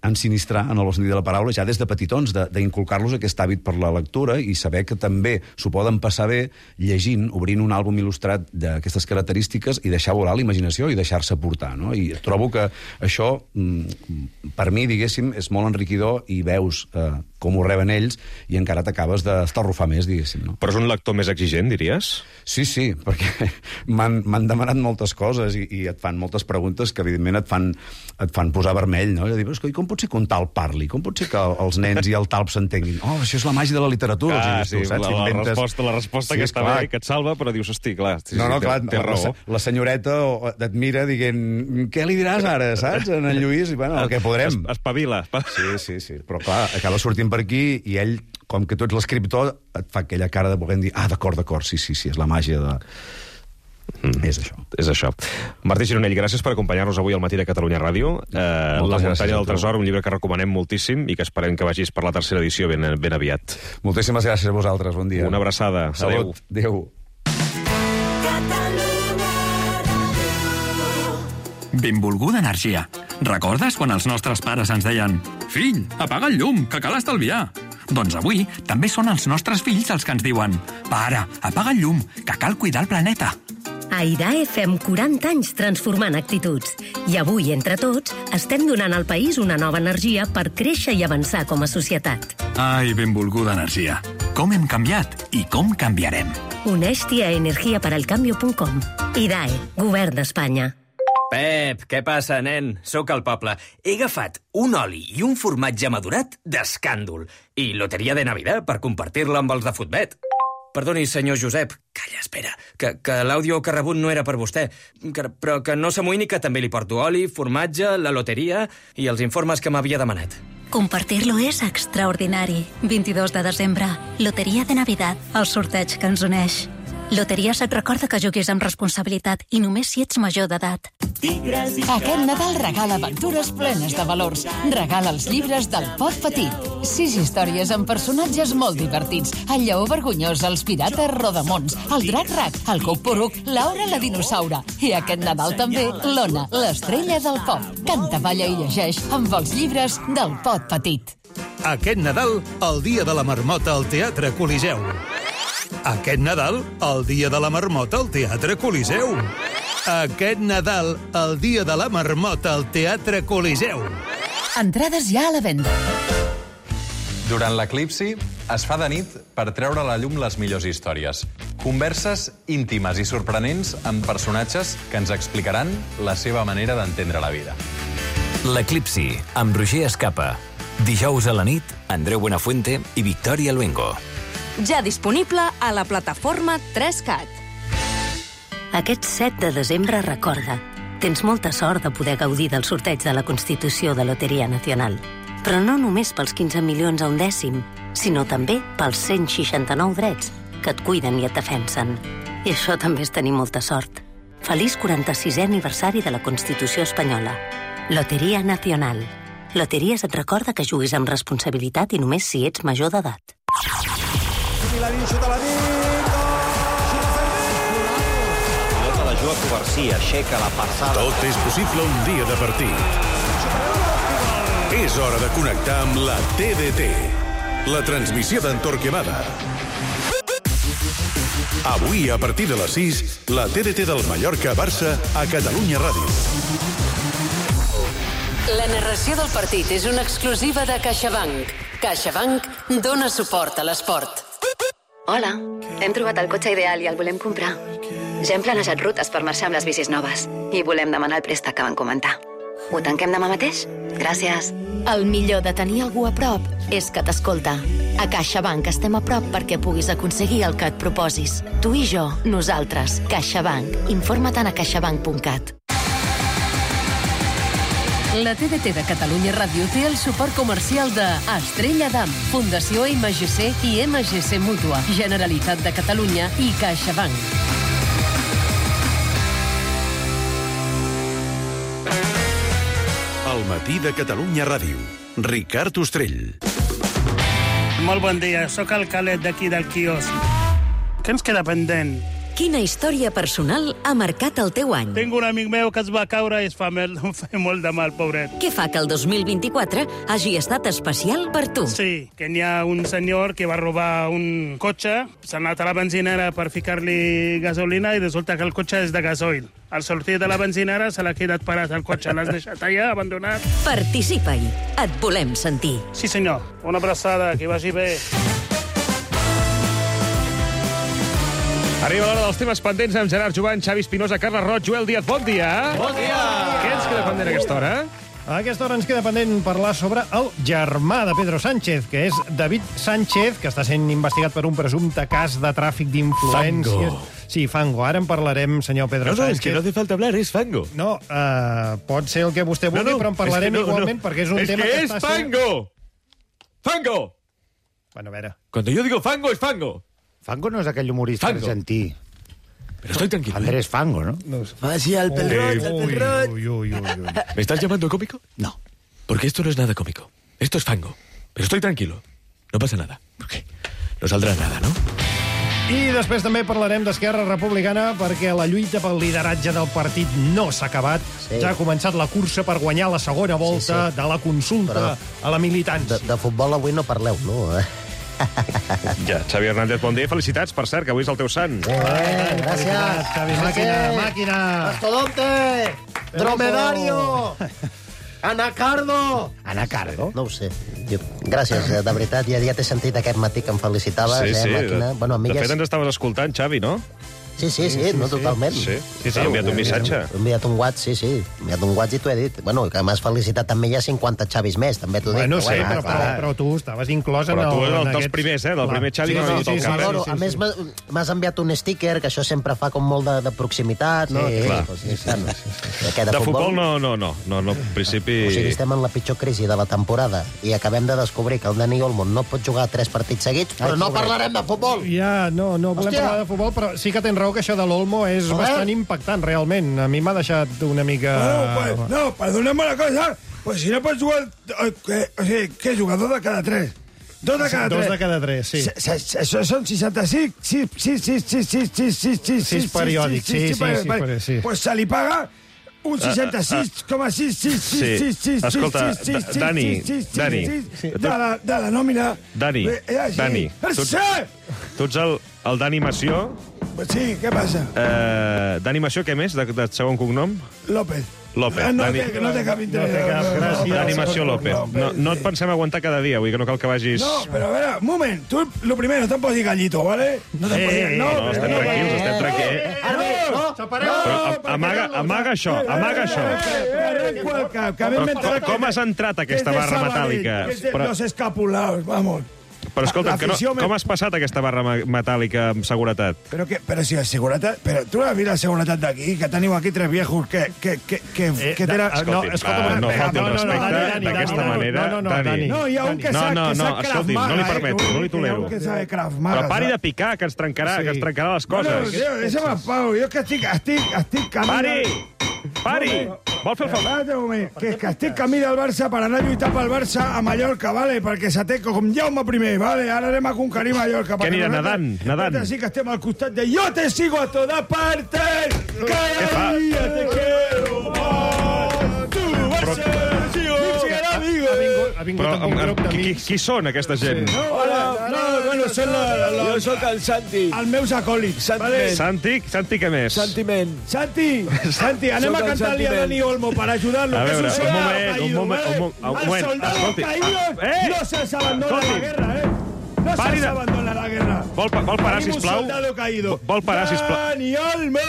ensinistrar, en el sentit de la paraula, ja des de petitons, d'inculcar-los aquest hàbit per la lectura i saber que també s'ho poden passar bé llegint, obrint un àlbum il·lustrat d'aquestes característiques i deixar volar la imaginació i deixar-se portar, no? I trobo que això, per mi, diguéssim, és molt enriquidor i veus eh, com ho reben ells i encara t'acabes d'estarrufar més, diguéssim. No? Però és un lector més exigent, diries? Sí, sí, perquè m'han demanat moltes coses i, i et fan moltes preguntes que, evidentment, et fan, et fan posar vermell, no? I dir, però, com pot ser que un talp parli? Com pot ser que els nens i el talp s'entenguin? Oh, això és la màgia de la literatura. Ah, sí, tu, saps? La, la resposta, la resposta sí, que està clar. Bé, que et salva, però dius, hosti, clar, sí, no, no, té, clar té raó. La, la senyoreta et mira dient, què li diràs ara, saps, en el Lluís? I, bueno, el que podrem. Es, espavila. Sí, sí, sí, però clar, acaba sortint per aquí i ell, com que tu ets l'escriptor, et fa aquella cara de voler dir, ah, d'acord, d'acord, sí, sí, sí, és la màgia de... Mm. És això. És això. Martí Gironell, gràcies per acompanyar-nos avui al Matí de Catalunya Ràdio. Eh, la muntanya del tresor, un llibre que recomanem moltíssim i que esperem que vagis per la tercera edició ben, ben aviat. Moltíssimes gràcies a vosaltres, bon dia. Una abraçada. Salut. Adéu. Benvolguda energia. Recordes quan els nostres pares ens deien «Fill, apaga el llum, que cal estalviar»? Doncs avui també són els nostres fills els que ens diuen «Pare, apaga el llum, que cal cuidar el planeta». A I D A E fem quaranta anys transformant actituds. I avui, entre tots, estem donant al país una nova energia per créixer i avançar com a societat. Ai, benvolguda energia. Com hem canviat i com canviarem. Uneix-t'hi a energia para el cambio punt com. I D A E, Govern d'Espanya. Pep, què passa, nen? Sóc al poble. He agafat un oli i un formatge madurat d'escàndol. I loteria de Navidad per compartir-la amb els de Futbet. Perdoni, senyor Josep. Calla, espera, que, que l'àudio que ha rebut no era per vostè. Que, però que no s'amoïni que també li porto oli, formatge, la loteria i els informes que m'havia demanat. Compartir-lo és extraordinari. vint-i-dos de desembre, Loteria de Navidad, el sorteig que ens uneix. Loteries et recorda que juguis amb responsabilitat i només si ets major d'edat. Aquest Nadal regala aventures plenes de valors. Regala els llibres del Pot Petit. Sis històries amb personatges molt divertits. El lleó vergonyós, els pirates rodamons, el drac rac, el cuc poruc, Laura la dinosaura. I aquest Nadal també l'Ona, l'estrella del pop. Canta, balla i llegeix amb els llibres del Pot Petit. Aquest Nadal, el dia de la marmota al Teatre Coliseu. Aquest Nadal, el dia de la marmota al Teatre Coliseu. Aquest Nadal, el dia de la marmota al Teatre Coliseu. Entrades ja a la venda. Durant l'eclipsi, es fa de nit per treure a la llum les millors històries. Converses íntimes i sorprenents amb personatges que ens explicaran la seva manera d'entendre la vida. L'eclipsi, amb Roger Escapa. Dijous a la nit, Andreu Buenafuente i Victòria Luengo. Ja disponible a la plataforma tres cat. Aquest set de desembre recorda. Tens molta sort de poder gaudir del sorteig de la Constitució de Loteria Nacional. Però no només pels quinze milions a un dècim, sinó també pels cent seixanta-nou drets que et cuiden i et defensen. I això també és tenir molta sort. Feliç quaranta-sisè aniversari de la Constitució espanyola. Loteria Nacional. Loteries et recorda que juguis amb responsabilitat i només si ets major d'edat. Pilota la Joa Covarsí, aixeca la passada. Tot és possible un dia de partit. És hora de connectar amb la T D T. La transmissió d'en Torquemada. Avui, a partir de les sis, la T D T del Mallorca-Barça a Catalunya Ràdio. La narració del partit és una exclusiva de CaixaBank. CaixaBank dona suport a l'esport. Hola, hem trobat el cotxe ideal i el volem comprar. Ja hem planejat rutes per marxar amb les bicis noves i volem demanar el préstec que van comentar. Ho tanquem demà mateix? Gràcies. El millor de tenir algú a prop és que t'escolta. A CaixaBank estem a prop perquè puguis aconseguir el que et proposis. Tu i jo, nosaltres. CaixaBank. Informa-te'n a caixabank punt cat. La T D T de Catalunya Ràdio té el suport comercial de Estrella Damm, Fundació M G C i M G C Mútua, Generalitat de Catalunya i CaixaBank. El matí de Catalunya Ràdio. Ricard Ostrell. Molt bon dia, sóc el Calet d'aquí del quiosc. Què ens queda pendent? Quina història personal ha marcat el teu any? Tengo un amic meu que es va caure i es fa molt de mal, pobret. Què fa que el dos mil vint-i-quatre hagi estat especial per tu? Sí, que n'hi ha un senyor que va robar un cotxe, s'ha anat a la benzinera per ficar-li gasolina i resulta que el cotxe és de gasoil. Al sortir de la benzinera se l'ha quedat parat el cotxe, l'has deixat allà, abandonat. Participa-hi. Et volem sentir. Sí, senyor. Una abraçada, que vagi bé. Arriba l'hora dels temes pendents amb Gerard Jovany, Xavi Espinosa, Carles Roig, Joel Díaz. Bon dia! Bon dia! Què ens queda pendent a aquesta hora? A aquesta hora ens queda pendent parlar sobre el germà de Pedro Sánchez, que és David Sánchez, que està sent investigat per un presumpte cas de tràfic d'influències. Fango. Sí, fango. Ara en parlarem, senyor Pedro No, no, Sánchez. és que no hace falta hablar, és fango. No, uh, pot ser el que vostè vulgui, No, no, però en parlarem és que no, igualment, no. perquè és un És tema que que, és està fango! Fango! Bueno, a veure... Cuando yo digo fango, es fango. Fango no és aquell humorista Fango. argentí. Pero estoy tranquilo. Andrés Fango, ¿no? No, Así al pel roig, al pel roig. Uy, uy, uy, uy. ¿Me estás llamando cómico? No. Porque esto no es nada cómico. Esto es fango. Pero estoy tranquilo. No pasa nada. ¿Por qué? No saldrá nada, ¿no? I després també parlarem d'Esquerra Republicana perquè la lluita pel lideratge del partit no s'ha acabat. Sí. Ja ha començat la cursa per guanyar la segona volta Sí, sí. de la consulta Però a la militància. De, de futbol avui no parleu, no? Eh? Ja, Xavi Hernández, bon dia i felicitats, per cert, que avui és el teu sant. Eh, gràcies. Xavi, màquina, màquina. Mastodonte. Dromedario. Anacardo. Anacardo? No ho sé. Jo, gràcies, eh, de veritat. Ja, ja t'he sentit aquest matí que em felicitaves, Sí, sí. eh, màquina. Bueno, a mi De ja fet, ens estaves escoltant, Xavi, no? Sí, sí, sí, no totalment. Sí, sí, sí, he enviat un missatge. He enviat un WhatsApp, sí, sí. He enviat un WhatsApp i t'ho he dit. Bueno, que m'has felicitat també hi ha cinquanta Xavis més, també t'ho dic. Bueno, sí, bueno, però, clar. però, però tu estaves inclòs en Però el... tu eres el en dels aquests- primers, eh? Del Clar. primer Xavi Sí, que no sí, ha vingut sí, al sí, carrer. Valoro. sí, A sí, més, sí. m'ha- m'has enviat un sticker, que això sempre fa com molt de, de proximitat, no? Sí, clar. Doncs, sí, bueno, que De futbol no, no, no. No, no, en principi... O sigui, estem en la pitjor crisi de la temporada i acabem de descobrir que el Dani Olmo no pot jugar tres partits seguits, però Ai, no pobret. parlarem de futbol. Ja, no, no volem Hòstia. parlar de futbol, però sí que tens raó que això de l'Olmo és Joder. bastant impactant, realment. A mi m'ha deixat una mica... No, pues, no, perdona'm la cosa, pues si no pots jugar... eh, que, o sigui, què, jugador de cada tres? Dos de cada Dos tres. de cada tres, sí. Se- se- Això són seixanta-sis, sí, sí, sí, sí, sí, sí, sí, sí, Sis periòdics, sí, sí, sí, periòdics. sí. Pues se li paga un seixanta-sis coma sis, sí, sí, Sí. sí, sí, sí, Escolta, sí, sí, Da- sí, Dani, sí, sí, sí, Dani, sí, sí, tu- de la, de la nòmina. Dani, Eh, eh, sí. Dani, tu, Sí! tu ets el, el Dani Mació. Sí, què passa? Eh, Dani Mació, què més, de, de segon cognom? López. López. Ah, no, Dani, té, no té cap interès. No té cap gràcia. Dani Mació López. No, no et pensem aguantar cada dia, vull que no cal que vagis... No, pero a ver, un moment. Tú, lo primero, no te puedes decir gallito, ¿vale? No te Eh, puedes decir... no, estem tranquils, estem tranquils. No, no, Però amaga, amaga això, amaga això. Però com has entrat aquesta barra metàl·lica? Però, Los escapulados, vamos. però escolta, que no, L'afició me- com has passat aquesta barra ma- metàl·lica amb seguretat? Pero que, pero si la seguretat... Pero tú la mira la seguretat d'aquí, que teniu aquí tres viejos que... que, que, que, Eh, que da- tenen... ah, no, escolta, Ah, no Vinga, falti el no, no, no, respecte Dani, Dani, d'aquesta Dani, no, manera, no, no, no, Dani. Dani. No, hi ha un que No, sap, no, que no, sap Krav escolti'm, Maga, no li eh, permeto, tu. no li Hi ha tolero. un que sabe Krav Maga, Però pari saps? de picar, que ens trencarà, que ens trencarà les Bueno, coses. tio, deixa'm en pau. Jo és que estic, estic, estic camí... Pari! Pari! Vol fer el favor? Espera't un moment, que és que estic camí del Barça per anar a lluitar pel Barça a Mallorca, vale? Perquè se té com Jaume primer, vale? Ara anem a conquerir Mallorca. Què anirà, nedant, nedant? Sí que estem al costat de yo te sigo a todas partes, cada día te quiero más. Tu Barça, sigo, amigo. Ha vingut Però amb un amb, grup amb, qui, d'amics. qui són aquesta gent? Hola, no, bueno, són la, la, Jo sóc el Santi. els meus acòlits, Santiment. vale? Santi? Santi què més? Sentiment. Santi, Santi, anem Sóc a el cantar-li a sentiment. Dani Olmo per ajudar-lo. A que és veure, un un soldado moment, un caído, moment, ¿vale? un mo- un Als moment, soldados escolti. caídos Eh! no se'ls abandona la Escolti. guerra, eh? No Pari se'ls de- abandona la guerra. Vol, pa- vol parar, Tenim sisplau? un soldado caído. Vol parar, sisplau? Dani Olmo!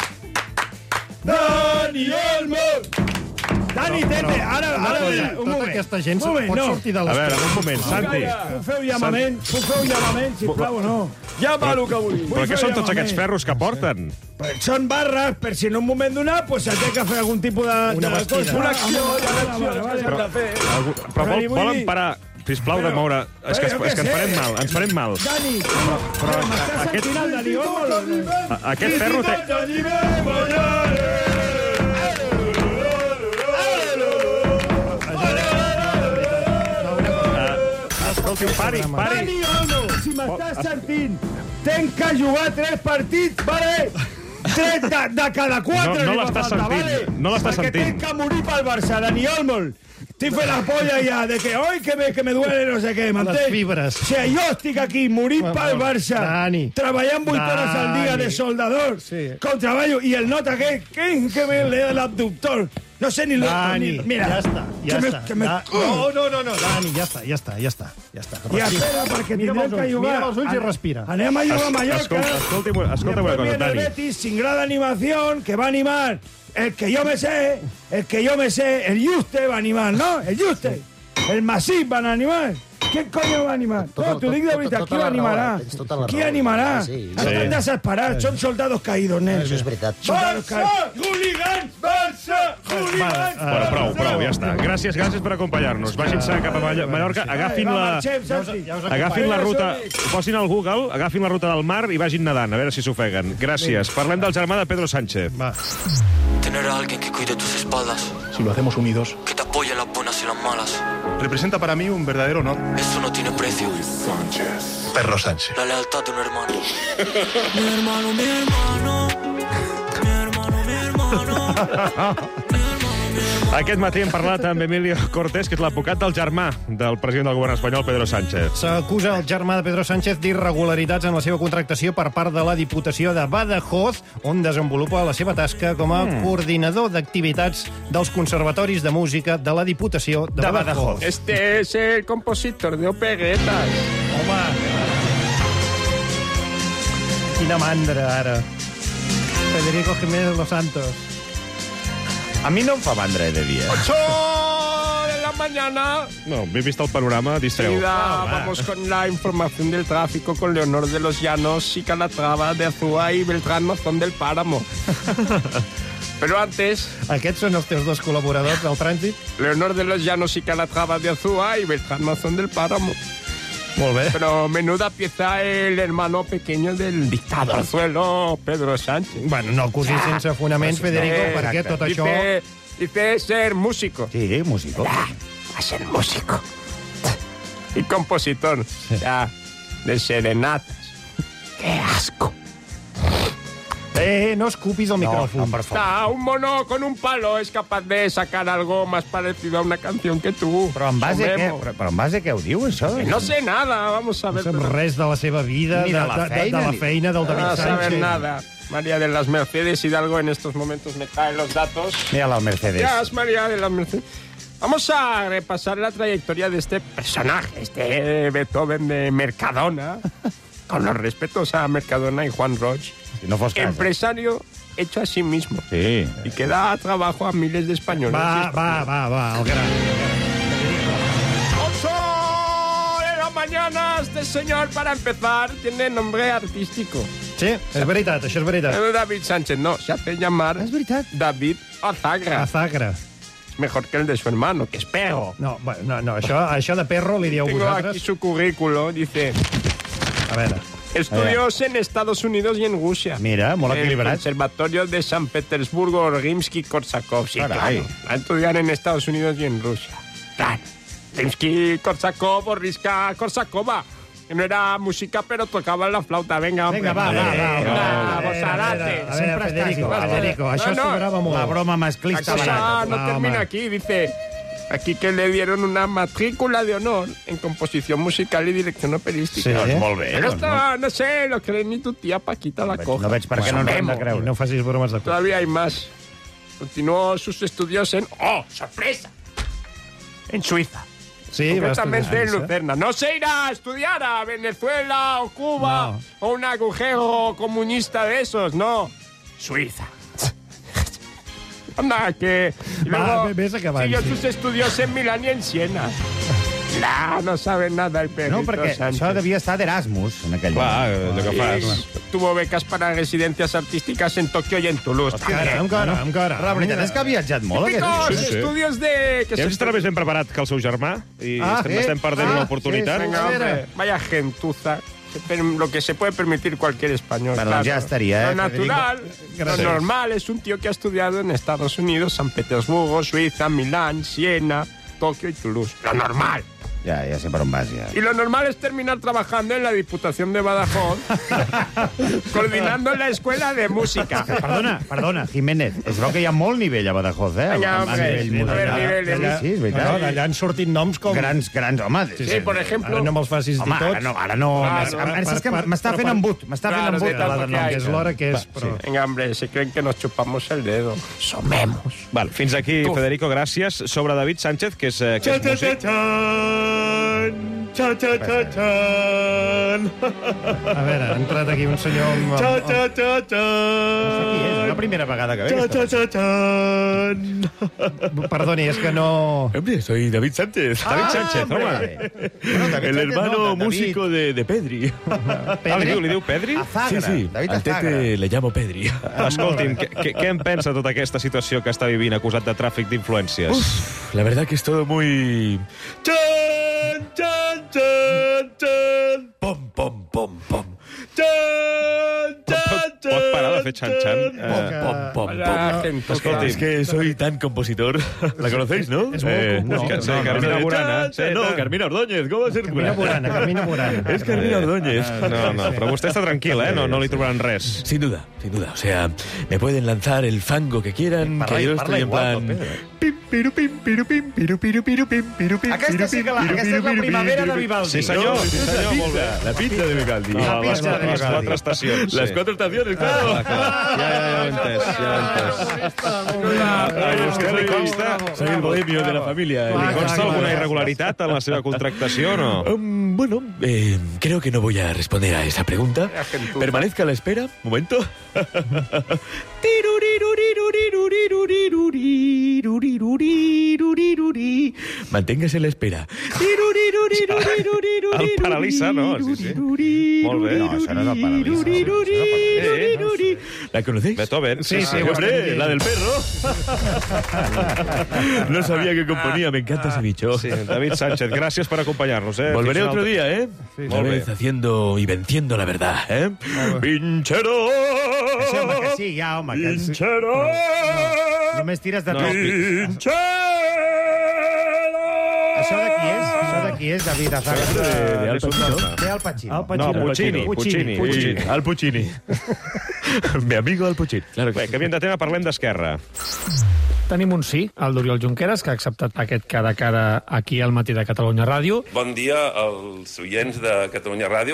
Dani Olmo! Dani, tete, ara, Una ara, cosa, mira, un tota moment. aquesta gent Un moment, pot no. sortir de A les... veure, un moment, Santi. Puc fer un llamament? Puc fer un llamament, sisplau, o no? Llama el que vulguis. Però què són tots aquests ferros que porten? Pues són barres per si en un moment donat pues, s'ha de fer algun tipus de... Una de bastida. cosa. Una acció, hi ha Vale, accions vale, que s'han vale. de fer. Algú, però Però vol, li vull volen dir- parar, sisplau, de Però- moure... És que, però jo és que què ens sé. farem mal, ens farem mal. Dani, però m'estàs aquest- senint el Dani Olmo? A- Aquest ferro té... Uh, escolti, pari, pari. Dani Olmo, si m'estàs sentint, tenc que jugar tres partits, vale? Tres de, de cada quatre. No, no li fa l'estàs falta, sentint, vale? no l'estàs Perquè sentint. tenc que morir pel Barça, Dani Olmo. Estic fent la polla ja, de que, oi, que me, que me duele no sé què, m'entens? Les fibres. O sigui, jo estic aquí, morint pel Barça, Dani. treballant vuit hores al dia Dani. de soldador, Sí. com treballo, i el nota que, que, que me le da l'abductor. No sé ni... Dani, ni mira, ja està, ja que me, està. que me... Da... No, no, no, no, Dani, ja està, ja està, ja està. Ja està. I espera, perquè Mira tindrem els que ulls, jugar. mira els ulls i respira. Anem a jugar a Es- Mallorca. escolta, escolti, escolta una Después cosa, viene el Dani. Betis sin gran animación, que va a animar el que yo me sé, el que yo me sé, el Juste va a animar, ¿no? El Juste. El Masip van a animar. ¿Quién coño va a animar? No, t'ho dic de veritat, qui animarà? Qui animarà? Estan desesperats, són soldados caídos, nens. Això és veritat. Barça, hooligans! Barça, hooligans! Bueno, prou, prou, ja està. Gràcies, gràcies per acompanyar-nos. Vagin-se cap a Mall- Mallorca, agafin Va, la... marxem, Santi. Agafin la ruta, posin al Google, agafin la ruta del mar i vagin nedant, a veure si s'ofeguen. Gràcies. Parlem del germà de Pedro Sánchez. Va. Tener a alguien que cuide tus espaldas, Si lo hacemos unidos, que te apoye en las buenas y las malas. representa para mí un verdadero honor. Eso no tiene precio. Perro Sánchez. La lealtad de un hermano. Mi hermano, mi hermano. Mi hermano, mi hermano. Aquest matí hem parlat amb Emilio Cortés, que és l'advocat del germà del president del govern espanyol, Pedro Sánchez. S'acusa el germà de Pedro Sánchez d'irregularitats en la seva contractació per part de la Diputació de Badajoz, on desenvolupa la seva tasca com a mm. coordinador d'activitats dels conservatoris de música de la Diputació de, De Badajoz. Badajoz. Este es el compositor de operetas. Home! Quina mandra, ara. Federico Jiménez Los Santos. A mi no em fa mandra, he de dir. ocho de la mañana. No, he vist el panorama, distreu. Ida, vamos con la información del tráfico con Leonor de los Llanos y Calatrava de Azúa y Beltrán Mazón del Páramo. Pero antes... Aquests són els teus dos col·laboradors del trànsit? Leonor de los Llanos y Calatrava de Azúa y Beltrán Mazón del Páramo. Molt bé. Pero menuda pieza el hermano pequeño del dictadorzuelo Pedro Sánchez. Bueno, no acusis Ah, sense fonaments, pues, Federico, eh, perquè tot dice, això... Dice ser músico. Sí, músico. Ah, a ser músico. Y compositor. Ya, de serenatas. ¡Qué asco! Eh, no escupis el micròfon. No, per favor. Ah, un mono con un palo es capaz de sacar algo más parecido a una canción que tú. Però en base a què? Somemo. Però, però en base a què ho diu, això? Que no sé nada, vamos a ver. No sap res de la seva vida, Ni de, de la de, de, feina, de la ni- feina del David No Sánchez. saber nada. María de las Mercedes Hidalgo en estos momentos me trae los datos. Mira la Mercedes. Ya es María de las Mercedes. Vamos a repasar la trayectoria de este personaje, este Beethoven de Mercadona, con los respetos a Mercadona y Juan Roig. Si no fos cas. Empresario hecho a sí mismo. Sí. Y que da trabajo a miles de españoles. Va, va, va, va, el gran. ¡Ocho de la mañana! Este señor, para empezar, tiene nombre artístico. Sí, és veritat, això és veritat. No David Sánchez, no. Se hace llamar David Azagra. Azagra. Es mejor que el de su hermano, que es Perro. No, bueno, no, no això, això de perro li dieu Tengo vosaltres. aquí su currículo. Dice... A veure. Estudios en Estados Unidos y en Rusia. Mira, molt En el equilibrat. Conservatorio de San Petersburgo, Rimsky-Korsakov. Sí, Caray. claro. A estudiar en Estados Unidos y en Rusia. Claro. Rimsky-Korsakov o Rizka-Korsakova. Que no era música, pero tocaba la flauta. Venga, hombre. Vinga, va, va, va. Venga, va. vamos A a veure, darte. a veure, Federico, Federico, això No, no. sobrava molt. La broma masclista. La cosa no Va, termina home. aquí, dice... Aquí que le dieron una matrícula de honor en composición musical y dirección operística. Sí. Doncs molt bé, Pero doncs esto, no sé, lo cree ni tu tía Paquita la coja. No veig per què no ens hem de creure. No facis bromes de cor. Todavía hay más. Continuó sus estudios en... ¡Oh, sorpresa! En Suiza. Sí, va Concretamente estudiar en a Suïssa. Lucerna. No se irá a estudiar a Venezuela o Cuba No. o un agujero comunista de esos, no. Suiza. Anda, que... Y Va, luego ves acabant, siguió sí. sus estudios en Milán y en Siena. No, no sabe nada el perrito No, perquè Sánchez. això devia estar d'Erasmus en aquell Clar, moment. allò que fas. Y tuvo becas para residencias artísticas en Tokio y en Toulouse. Encara, encara, encara. La veritat és que ha viatjat molt, aquest. Típicos Sí, sí. estudios de... Que Ja se ens estarà més ben preparat que el seu germà i Ah, estem, sí? estem perdent Ah, una oportunitat. sí, sí. Venga, A ver. hombre, vaya gentuza. Se per- Lo que se puede permitir cualquier español. Bueno, claro. ya estaría, ¿eh, Lo natural, Federico? Gracias. lo normal es un tío que ha estudiado en Estados Unidos, San Petersburgo, Suiza, Milán, Siena, Tokio y Toulouse. Lo normal. Ya, ya sé por dónde vas, ya. Y lo normal es terminar trabajando en la Diputación de Badajoz, coordinando la escuela de música. Perdona, perdona, Jiménez, es veu que hi ha molt nivell a Badajoz, eh? Allà, a, a hombre, nivell sí, musical. nivell, Sí, allà. sí, és veritat. No, d'allà han sortit noms com... Grans, grans, home. Sí, Sí, por ejemplo... Ara no me'ls facis dir Home, tots. ara no, ara no. Claro, Ara, per- és que per- m'està per- fent embut, m'està fent Claro, embut. sí, tal, la de porque nom. hay. Que és l'hora que és, però... Venga, hombre, se creen que nos chupamos el dedo. Somemos. Vale, fins aquí, Tu. Federico, gràcies. Sobre David Sánchez, que és, eh, que és músic. A veure, ha entrat aquí un senyor amb... amb, amb... No sé qui és, és la primera vegada que ve. Perdoni, és que no... Hombre, soy David Sánchez. David Sánchez, home. Bueno, David El Sánchez hermano no, David- músico de, de Pedri. Ah, li diu, li diu Pedri? Azagra, Sí, sí, David al Azagra. tete le llamo Pedri. Escolti'm, què, què, què en pensa tota aquesta situació que està vivint acusat de tràfic d'influències? Uf, la verdad que es todo muy... Chan, chan, chan, chan. Pom, pom, pom, pom. Chan, chan, chan. Pot parar de fer xan-xan? Pom, pom, pom, Hola, pom. gente. Escolti, es que soy tan compositor. ¿La conocéis, no? Es muy Eh, no, es que- no, sí, Carmina Chan, Burana. chan, chan. No, Carmina Ordóñez. ¿Cómo va a ser? Carmina Burana, Carmina Burana. Es Carmina Ordóñez. No, no, però vostè està tranquil, eh? No, no li trobaran res. Sin duda, sin duda. O sea, me pueden lanzar el fango que quieran, Parla- que yo parla estoy en igual, plan... Pedro. Pim, piru, pim, piru, pim, piru, piru, piru, pim, piru, pim, Aquesta piru, sí pim, que la- piru, aquesta és la piru, primavera piru, de piru. Vivaldi. Sí, senyor, No, sí, esta es senyor, la molt pizza, bé. la pizza de Vivaldi. No, les, pizza de les Vivaldi. quatre estacions. Las sí. cuatro estaciones, claro. Ah, clar. Ja, ja, ja ho he entès, ja ho he entès. A vostè li consta, Soy el bohemio de la familia. li consta alguna irregularitat en la seva contractació o no? Um, bueno, eh, creo que no voy a responder a esa pregunta. Permanezca a la espera. Un momento. Manténgase a la espera. El Paralisa, no? Sí, sí. Molt bé. No, això no és el Paralisa. Eh, ¿La conocéis? Beethoven. Sí, sí, ho Hombre, estem dient. la del perro. No sabía que componía, me encanta ese bicho. Sí, David Sánchez, gràcies per acompanyar-nos. Eh? Volveré Fins un otro altre- día, ¿eh? Sí, Otra molt vez bé. haciendo y venciendo la verdad, ¿eh? Pinchero. Sí, home, que sí, ja, home. Que sí. Pinchero. Només tires de No. tòpics. Pinchero. Això de qui és? Això de qui és, David Azagra? De- de Al Pacino. De Al Pacino. Al Pacino. No, Puccini, Puccini. Puccini. Al Puccini. Mi amigo Al Puccini. Claro que Bé, canviem de tema, parlem d'Esquerra. Tenim un sí, el d'Oriol Junqueras, que ha acceptat aquest cara a cara aquí al Matí de Catalunya Ràdio. Bon dia als oients de Catalunya Ràdio.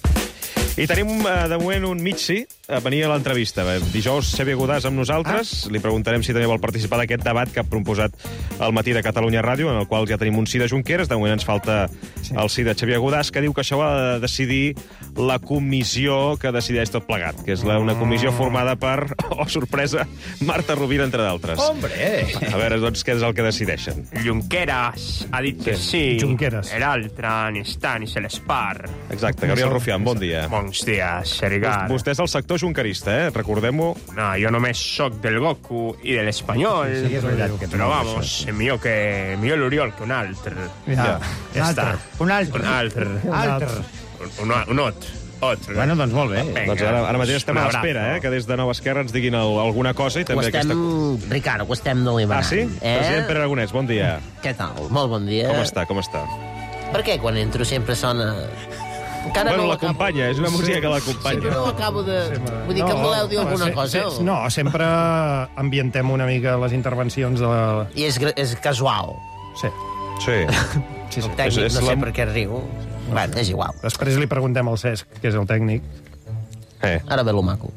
I tenim, eh, de moment, un mig sí a venir a l'entrevista. Bé, Dijous, Xavier Godàs amb nosaltres. Li preguntarem si també vol participar d'aquest debat que ha proposat al Matí de Catalunya Ràdio, en el qual ja tenim un sí de Junqueras. De moment ens falta el sí de Xavier Godàs, que diu que això ho ha de decidir la comissió que decideix tot plegat, que és la, una comissió formada per, oh, sorpresa, Marta Rovira, entre d'altres. Hombre! A veure, doncs, què és el que decideixen? Junqueras ha dit que sí. Junqueras. L'altre ni està ni se l'espar. Exacte, Gabriel Rufián, bon dia. Bons dies, Edgar. Vostè és del sector junquerista, eh? Recordem-ho. No, jo només sóc del Goku i de l'Espanyol. Sí, sí, és veritat que tu Però no vamos, millor que millor l'Oriol que un altre. Ja. Ja està. Un altre. Un altre. Un altre. Un, un, un ot. Ot. Bueno, doncs molt bé. Vinga. Doncs ara, ara mateix estem Un a abrazo. l'espera, eh? Que des de Nova Esquerra ens diguin el, alguna cosa i Ho també estem, aquesta... Ricardo, ho estem deliberant. Ah, sí? Eh? President Pere Aragonès, bon dia. Què tal? Molt bon dia. Com està, com està? Per què quan entro sempre sona... Encara Bueno, no l'acompanya, és una música que l'acompanya. Sempre no acabo de... Vull dir que em voleu dir alguna se- cosa? se- o- No, sempre ambientem una mica les intervencions de la... I és, gra- és casual. Sí. Sí. Sí, sí. El tècnic, És- és no sé la- per què riu. Bueno, és igual. Després li preguntem al Cesc, que és el tècnic. Eh. Ara ve lo maco.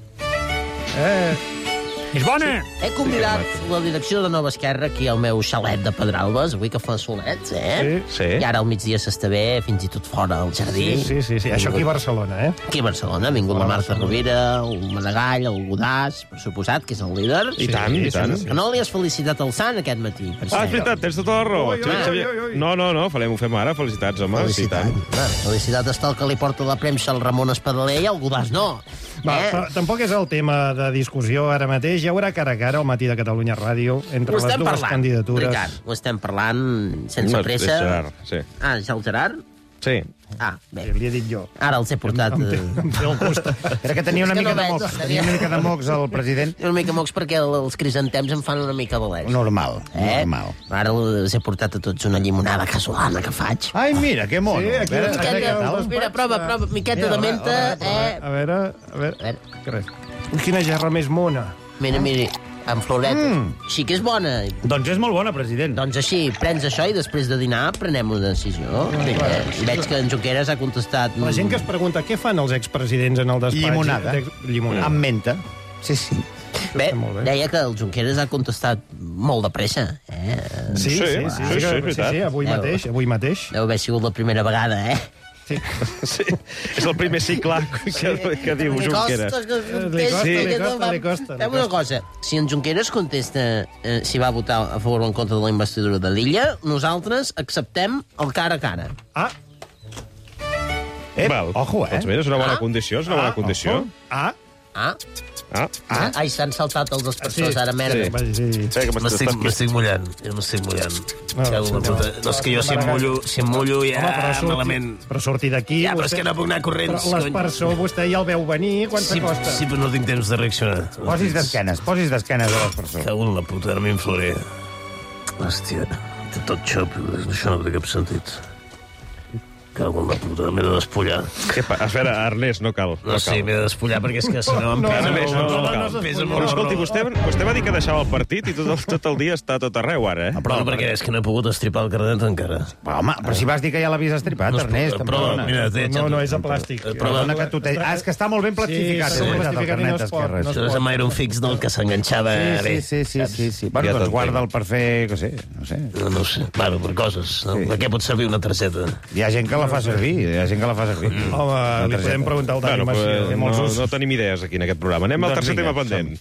Eh, És bona! He convidat la direcció de Nova Esquerra aquí al meu xalet de Pedralbes, avui que fa solets, eh? Sí. Sí. I ara al migdia s'està bé, fins i tot fora al jardí. Sí, sí, sí, sí. Això aquí a Barcelona, eh? Aquí a Barcelona. Ha vingut la Marta Rovira, el Maragall, el Godàs, per suposat, que és el líder. I tant, i tant. Que no li has felicitat el Sant aquest matí, per Ah, cert. és veritat, tens tota la raó. Ui, ui, Xavier, Xavier. ui, ui, ui. No, no, no, farem, ho fem ara. Felicitats, home. Felicitat. Sí, i tant. Bueno, felicitat està el que li porta la premsa al Ramon Espadaler i el Godàs no. Va, Eh? però tampoc és el tema de discussió ara mateix. Hi haurà cara a cara al Matí de Catalunya Ràdio entre Ho les estem dues parlant, candidatures. Ricard, ho estem parlant sense No, és pressa. Gerard, sí. Ah, és el Gerard? Sí. Ah, bé. Li he dit jo. Ara els he portat... Em té, em té el gust. Era que tenia una És que mica no de veig, mocs. no Tenia una mica de mocs el president. Una mica mocs perquè els crisantems em fan una mica d'aleix. Normal, Eh? normal. Ara els he portat a tots una llimonada casolana que faig. Ai, mira, que mono. Sí, aquí A veure, una a veure, miqueta, què tal? Mira, prova, prova, miqueta Mira, de menta, a veure, eh? A veure, a veure... A veure. Que res. Quina gerra més mona. Mira, mira, amb floretes. Mm. Sí que és bona. Doncs és molt bona, president. Doncs així, prens això i després de dinar prenem una decisió. Vinga, veig que en Junqueras ha contestat... La gent que es pregunta què fan els expresidents en el despatx... Llimonada. Llimonada. Amb menta. Sí, sí. Bé, molt bé. deia que el Junqueras ha contestat molt de pressa. Eh? Sí, sí, sí, sí, sí, sí, sí, sí, avui Deu- mateix, avui mateix. Deu haver sigut la primera vegada, eh? Sí. Sí. És el primer cicle que, que diu Li Junqueras. costa que Li contesti, costa, li que no costa, va- li costa, li Fem una costa. cosa, si en Junqueras contesta eh, si va votar a favor o en contra de la investidura de l'illa, nosaltres acceptem el cara a cara. Ah, Ep, Val. ojo, eh? Doncs mira, és una bona Ah. condició, és una bona condició. ojo. Ah, Ah, Ah, ah. Ai, s'han saltat els aspersors, Sí, ara, merda. sí. vaja, sí. Sí, que m'estàs- M'estic estàs- m'estic mullant, jo m'estic mullant. No, Cago en la senyor. puta. No, és que jo si em mullo, si em mullo ja Home, però sortir, malament. però sortir d'aquí... Ja, però és vostè- que no puc anar corrents, Però cony. l'aspersor, vostè ja el veu venir, quant Sí, costa? sí, però no tinc temps de reaccionar. Posis d'esquenes, posis d'esquenes a les persones. Cago en la puta, ara m'inflaré. Hòstia, té tot xop, això no té cap sentit. Cago en la puta, m'he de despullar. Què fa? Espera, Ernest, no cal. No, sí, m'he de despullar perquè és que si no em No, pesa no, molt. no, no, no, no cal. em pesa Però molt. escolti, vostè, vostè va dir que deixava el partit i tot el, tot el dia està a tot arreu, ara, eh? Però no, perquè és que no he pogut estripar el carnet encara. Però, home, però si vas dir que ja l'havies estripat, No es pot- Ernest, però, perdona. mira, t'he No, eixat- no, és a plàstic. Perdona que tu te... Ah, és que està molt ben plastificat. Sí, eh, sí, el plastificat i no carnet es pot, d'esquerres. no es Això és amb Iron Fix del que s'enganxava Sí, bé. sí, sí, sí, sí. Bueno, Ja doncs t'entenc. guarda'l per fer, què sé, no sé. No, no ho sé. Bueno, per coses. No? Sí. Per què pot servir una targeta? Hi ha gent que la fa servir, hi ha gent que la fa servir. Home, li podem preguntar al Bueno, d'animació. pues, Té molts no, usos. no tenim idees aquí en aquest programa. Anem al Doncs tercer vinga, tema pendent.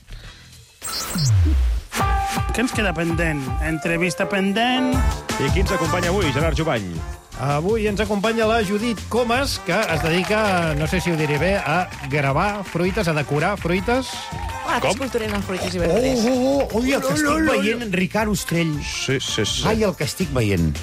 Què ens queda pendent? Entrevista pendent... I qui ens acompanya avui? Gerard Jubany. Avui ens acompanya la Judit Comas, que es dedica, no sé si ho diré bé, a gravar fruites, a decorar fruites. Ah, que és culturent en fruites i verdures. Oh, oh, oh, ui, el que estic veient, Ricard Ostrell. Sí, sí, sí. Ai, el que estic veient.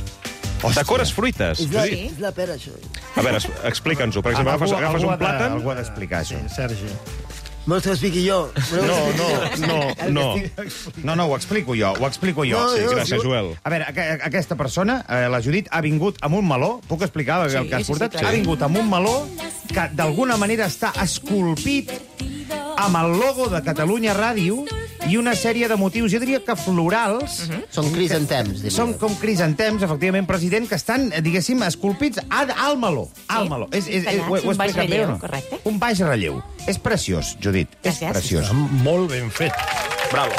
Decores fruites. És la, és la pera, això. A veure, es- explica'ns-ho. Per exemple, agafes, agafes un plàtan... Algú ha d'explicar això. Sergi. Vols que l'expliqui jo? No, no, no, no. No, no, ho explico jo, ho explico jo. No, Sí, jo- gràcies, jo- Joel. A veure, aqu- aquesta persona, eh, la Judit, ha vingut amb un meló, puc explicar el Sí, que has sí, sí, portat? clar. Ha vingut amb un meló que d'alguna manera està esculpit amb el logo de Catalunya Ràdio i una sèrie de motius, jo diria que florals. Uh -huh. Són crisantems, diria. Són com crisantems, efectivament, president, que estan, eh, diguéssim, esculpits al, al meló. Al meló. És, és, és, ho, he- ho he Un baix explicat bé o relleu, no? correcte. Un baix relleu. És preciós, Judit. És Gràcies. preciós. Molt ben fet. Bravo.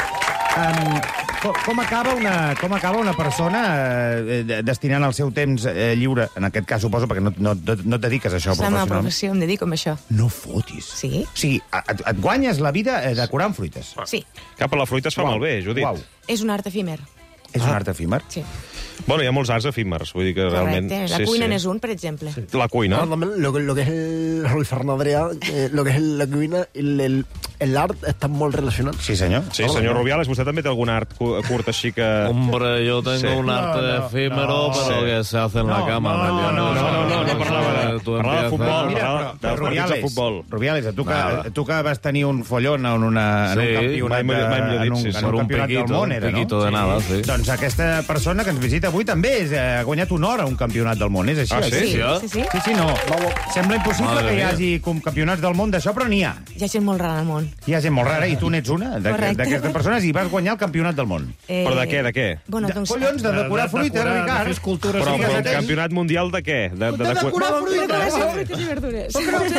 Um, com, com, acaba una, com acaba una persona eh, de- destinant el seu temps eh, lliure, en aquest cas suposo, perquè no, no, no et dediques a això És la meva professionalment? professió, em dedico a això. No fotis. Sí? O sigui, et, et guanyes la vida eh, decorant fruites. Sí. Cap a la fruita es fa Uau, molt bé, Judit. uau. És un art efímer. És un art efímer? Sí. Bueno, hi ha molts arts efímers, vull dir que realment... Correcte. La cuina n'és un, per exemple. Sí. La cuina. Lo, que- lo que es el Rui Fernandrea, eh, lo que es la cuina, el, el, el art están muy relacionados. Sí, senyor. Sí, senyor Rubiales, vostè també té algun art cu- curt així que... Hombre, yo tengo Sí. un arte No, no, efímero, no. pero Sí. que se hace en la No, cama. no, ¿me no, entiendes? no, no, no, no, parlava de- Tú parlava de empiezas- futbol, Mira, parlava però, de però partits de Rubiales, futbol. Rubiales, a tu que, Nada. tu que vas tenir un follon en, una, en un Sí, campionat, mai millor- mai millor de, dit, en un, sí, sí. en un Per un campionat piquito, del món, un era, no? piquito de nada, sí. Doncs aquesta persona que ens visita avui també és, eh, ha guanyat un or a un campionat del món, és així? Ah, sí? oi? Sí, sí, sí. Sí, sí, no. Sembla impossible Madre que hi mia. hagi com campionats del món d'això, però n'hi ha. Hi ha gent molt rara al món. Hi ha gent molt rara i tu n'ets una d'aqu- Correcte. d'aquestes persones i vas guanyar el campionat del món. Eh, Però de què, de què? Bueno, De, doncs... collons, de decorar De- de fruita, decorar, de Ricard. fer escultures. Però, Digues però aquell- campionat mundial de què? De, de, de, decorar fruita. Decoració de fruites i verdures.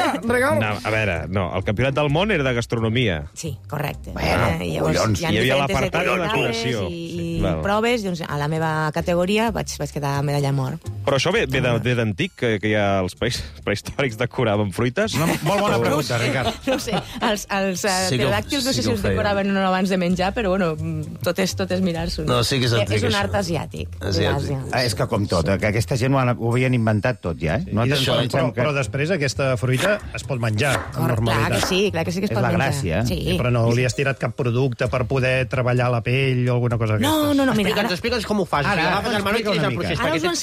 No, a veure, no, el campionat del món era de gastronomia. Sí, correcte. Bueno, Eh, collons. hi ha Hi havia diferents l'apartat de etapes decoració. I, i Val. proves, doncs a la meva categoria vaig, vaig quedar medalla d'or. Però això ve, ve de- ve d'antic, que, que ja els païs prehistòrics decoraven fruites? Una molt bona pregunta, Ricard. No sé, els, els uh, Sí que ho- pterodàctils no sí sé que si ho els feien. decoraven o no abans de menjar, però bueno, mm, tot és, tot és mirar-s'ho. No, sí que és antic, És un això. art asiàtic. Asiàtic. d'Àsia. Ah, és que com tot, eh, que aquesta gent ho, han, ho havien inventat tot ja, eh? I Nosaltres això, pensem però, però després aquesta fruita es pot menjar amb Clar normalitat. que sí, clar que sí que es És pot la menjar. gràcia, eh? Sí. Sí, però no li has tirat cap producte per poder treballar la pell o alguna cosa d'aquestes. No, no, no, mira, Explica'ns, ara, explica'ns com ho fas. Ara, Ara, ara, agafes el menú i explica quin és una el mica. procés. Ara perquè us ho té ensenyaré. Totes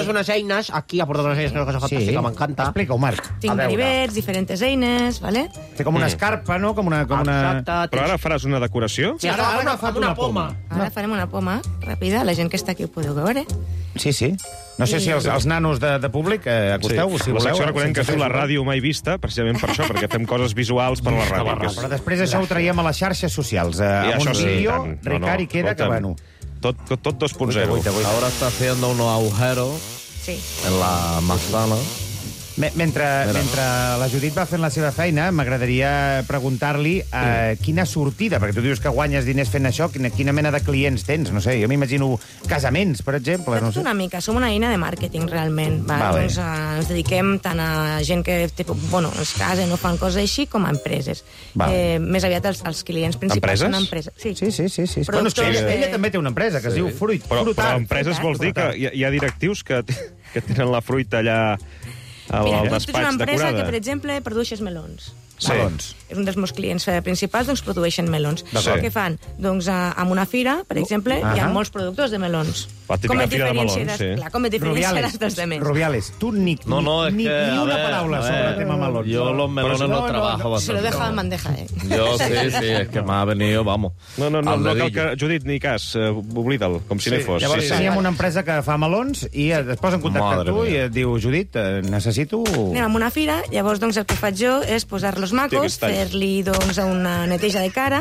portes unes eines, aquí ha portat unes eines que és fantàstica, m'encanta. Explica-ho, Marc. Tinc ganivets, diferents eines, ¿vale? Té com una escarpa, no? Com una... Com una... Exacte. Però ara faràs una decoració? Sí, ara, ara, agafat una, una poma. Ara farem una poma ràpida. La gent que està aquí ho podeu veure. Sí, sí. No sé si els, els nanos de, de públic, eh, acosteu-vos, sí. si voleu. La secció recordem que es diu la ràdio mai vista, precisament per això, perquè fem coses visuals per a la ràdio. Que és... Però després això ho traiem a les xarxes socials. Eh, I amb això un sí, vídeo, tant. No, Ricard, no, i queda que, escolta'm, bueno... Tot, tot dos punt zero. Ahora está haciendo unos agujeros sí. en la manzana. Me, mentre, mentre la Judit va fent la seva feina, m'agradaria preguntar-li eh, quina sortida, perquè tu dius que guanyes diners fent això, quina, quina mena de clients tens? No sé, jo m'imagino casaments, per exemple. No sé. Una mica, som una eina de màrqueting, realment. Va? Vale. Doncs, eh, ens dediquem tant a gent que té, bueno, es casen o fan coses així, com a empreses. Vale. Eh, més aviat els, els clients principals Empreses? són empreses. Sí, sí, sí. sí, sí. Bueno, és que ella, ella també té una empresa que sí. es diu Fruit. Però, Fruitart. però empreses vols dir que hi ha, hi ha directius que, que tenen la fruita allà al, Mira, al tu ets despatx una empresa decorada? que, per exemple, produeixes melons. Sí. Melons. És un dels meus clients principals, doncs produeixen melons. D'acord. Què fan? Doncs a, amb una fira, per exemple, Ahà. hi ha molts productors de melons. La típica Com et fira de melons, diferenciaràs- sí. Clar, com et diferenciaràs dels demés? Rubiales, tu ni, No, no, es ni, que, ni a una ver, paraula a sobre ver, el tema melons. Yo los melones Pero no, no, no, trabajo no, Se lo bastante. deja en bandeja, eh? Yo sí, sí, es que me ha venido, vamos. No, no, no, al no cal dedillo. que... Judit, ni cas, uh, oblida'l, com si no hi fos. Llavors Sí, sí. teníem una empresa que fa melons i es posa en contacte Madre amb tu mia. i et diu, Judit, eh, necessito... Anem a una fira, llavors doncs, el que faig jo és posar-los macos, Tio, que estàs. fer-li doncs, una neteja de cara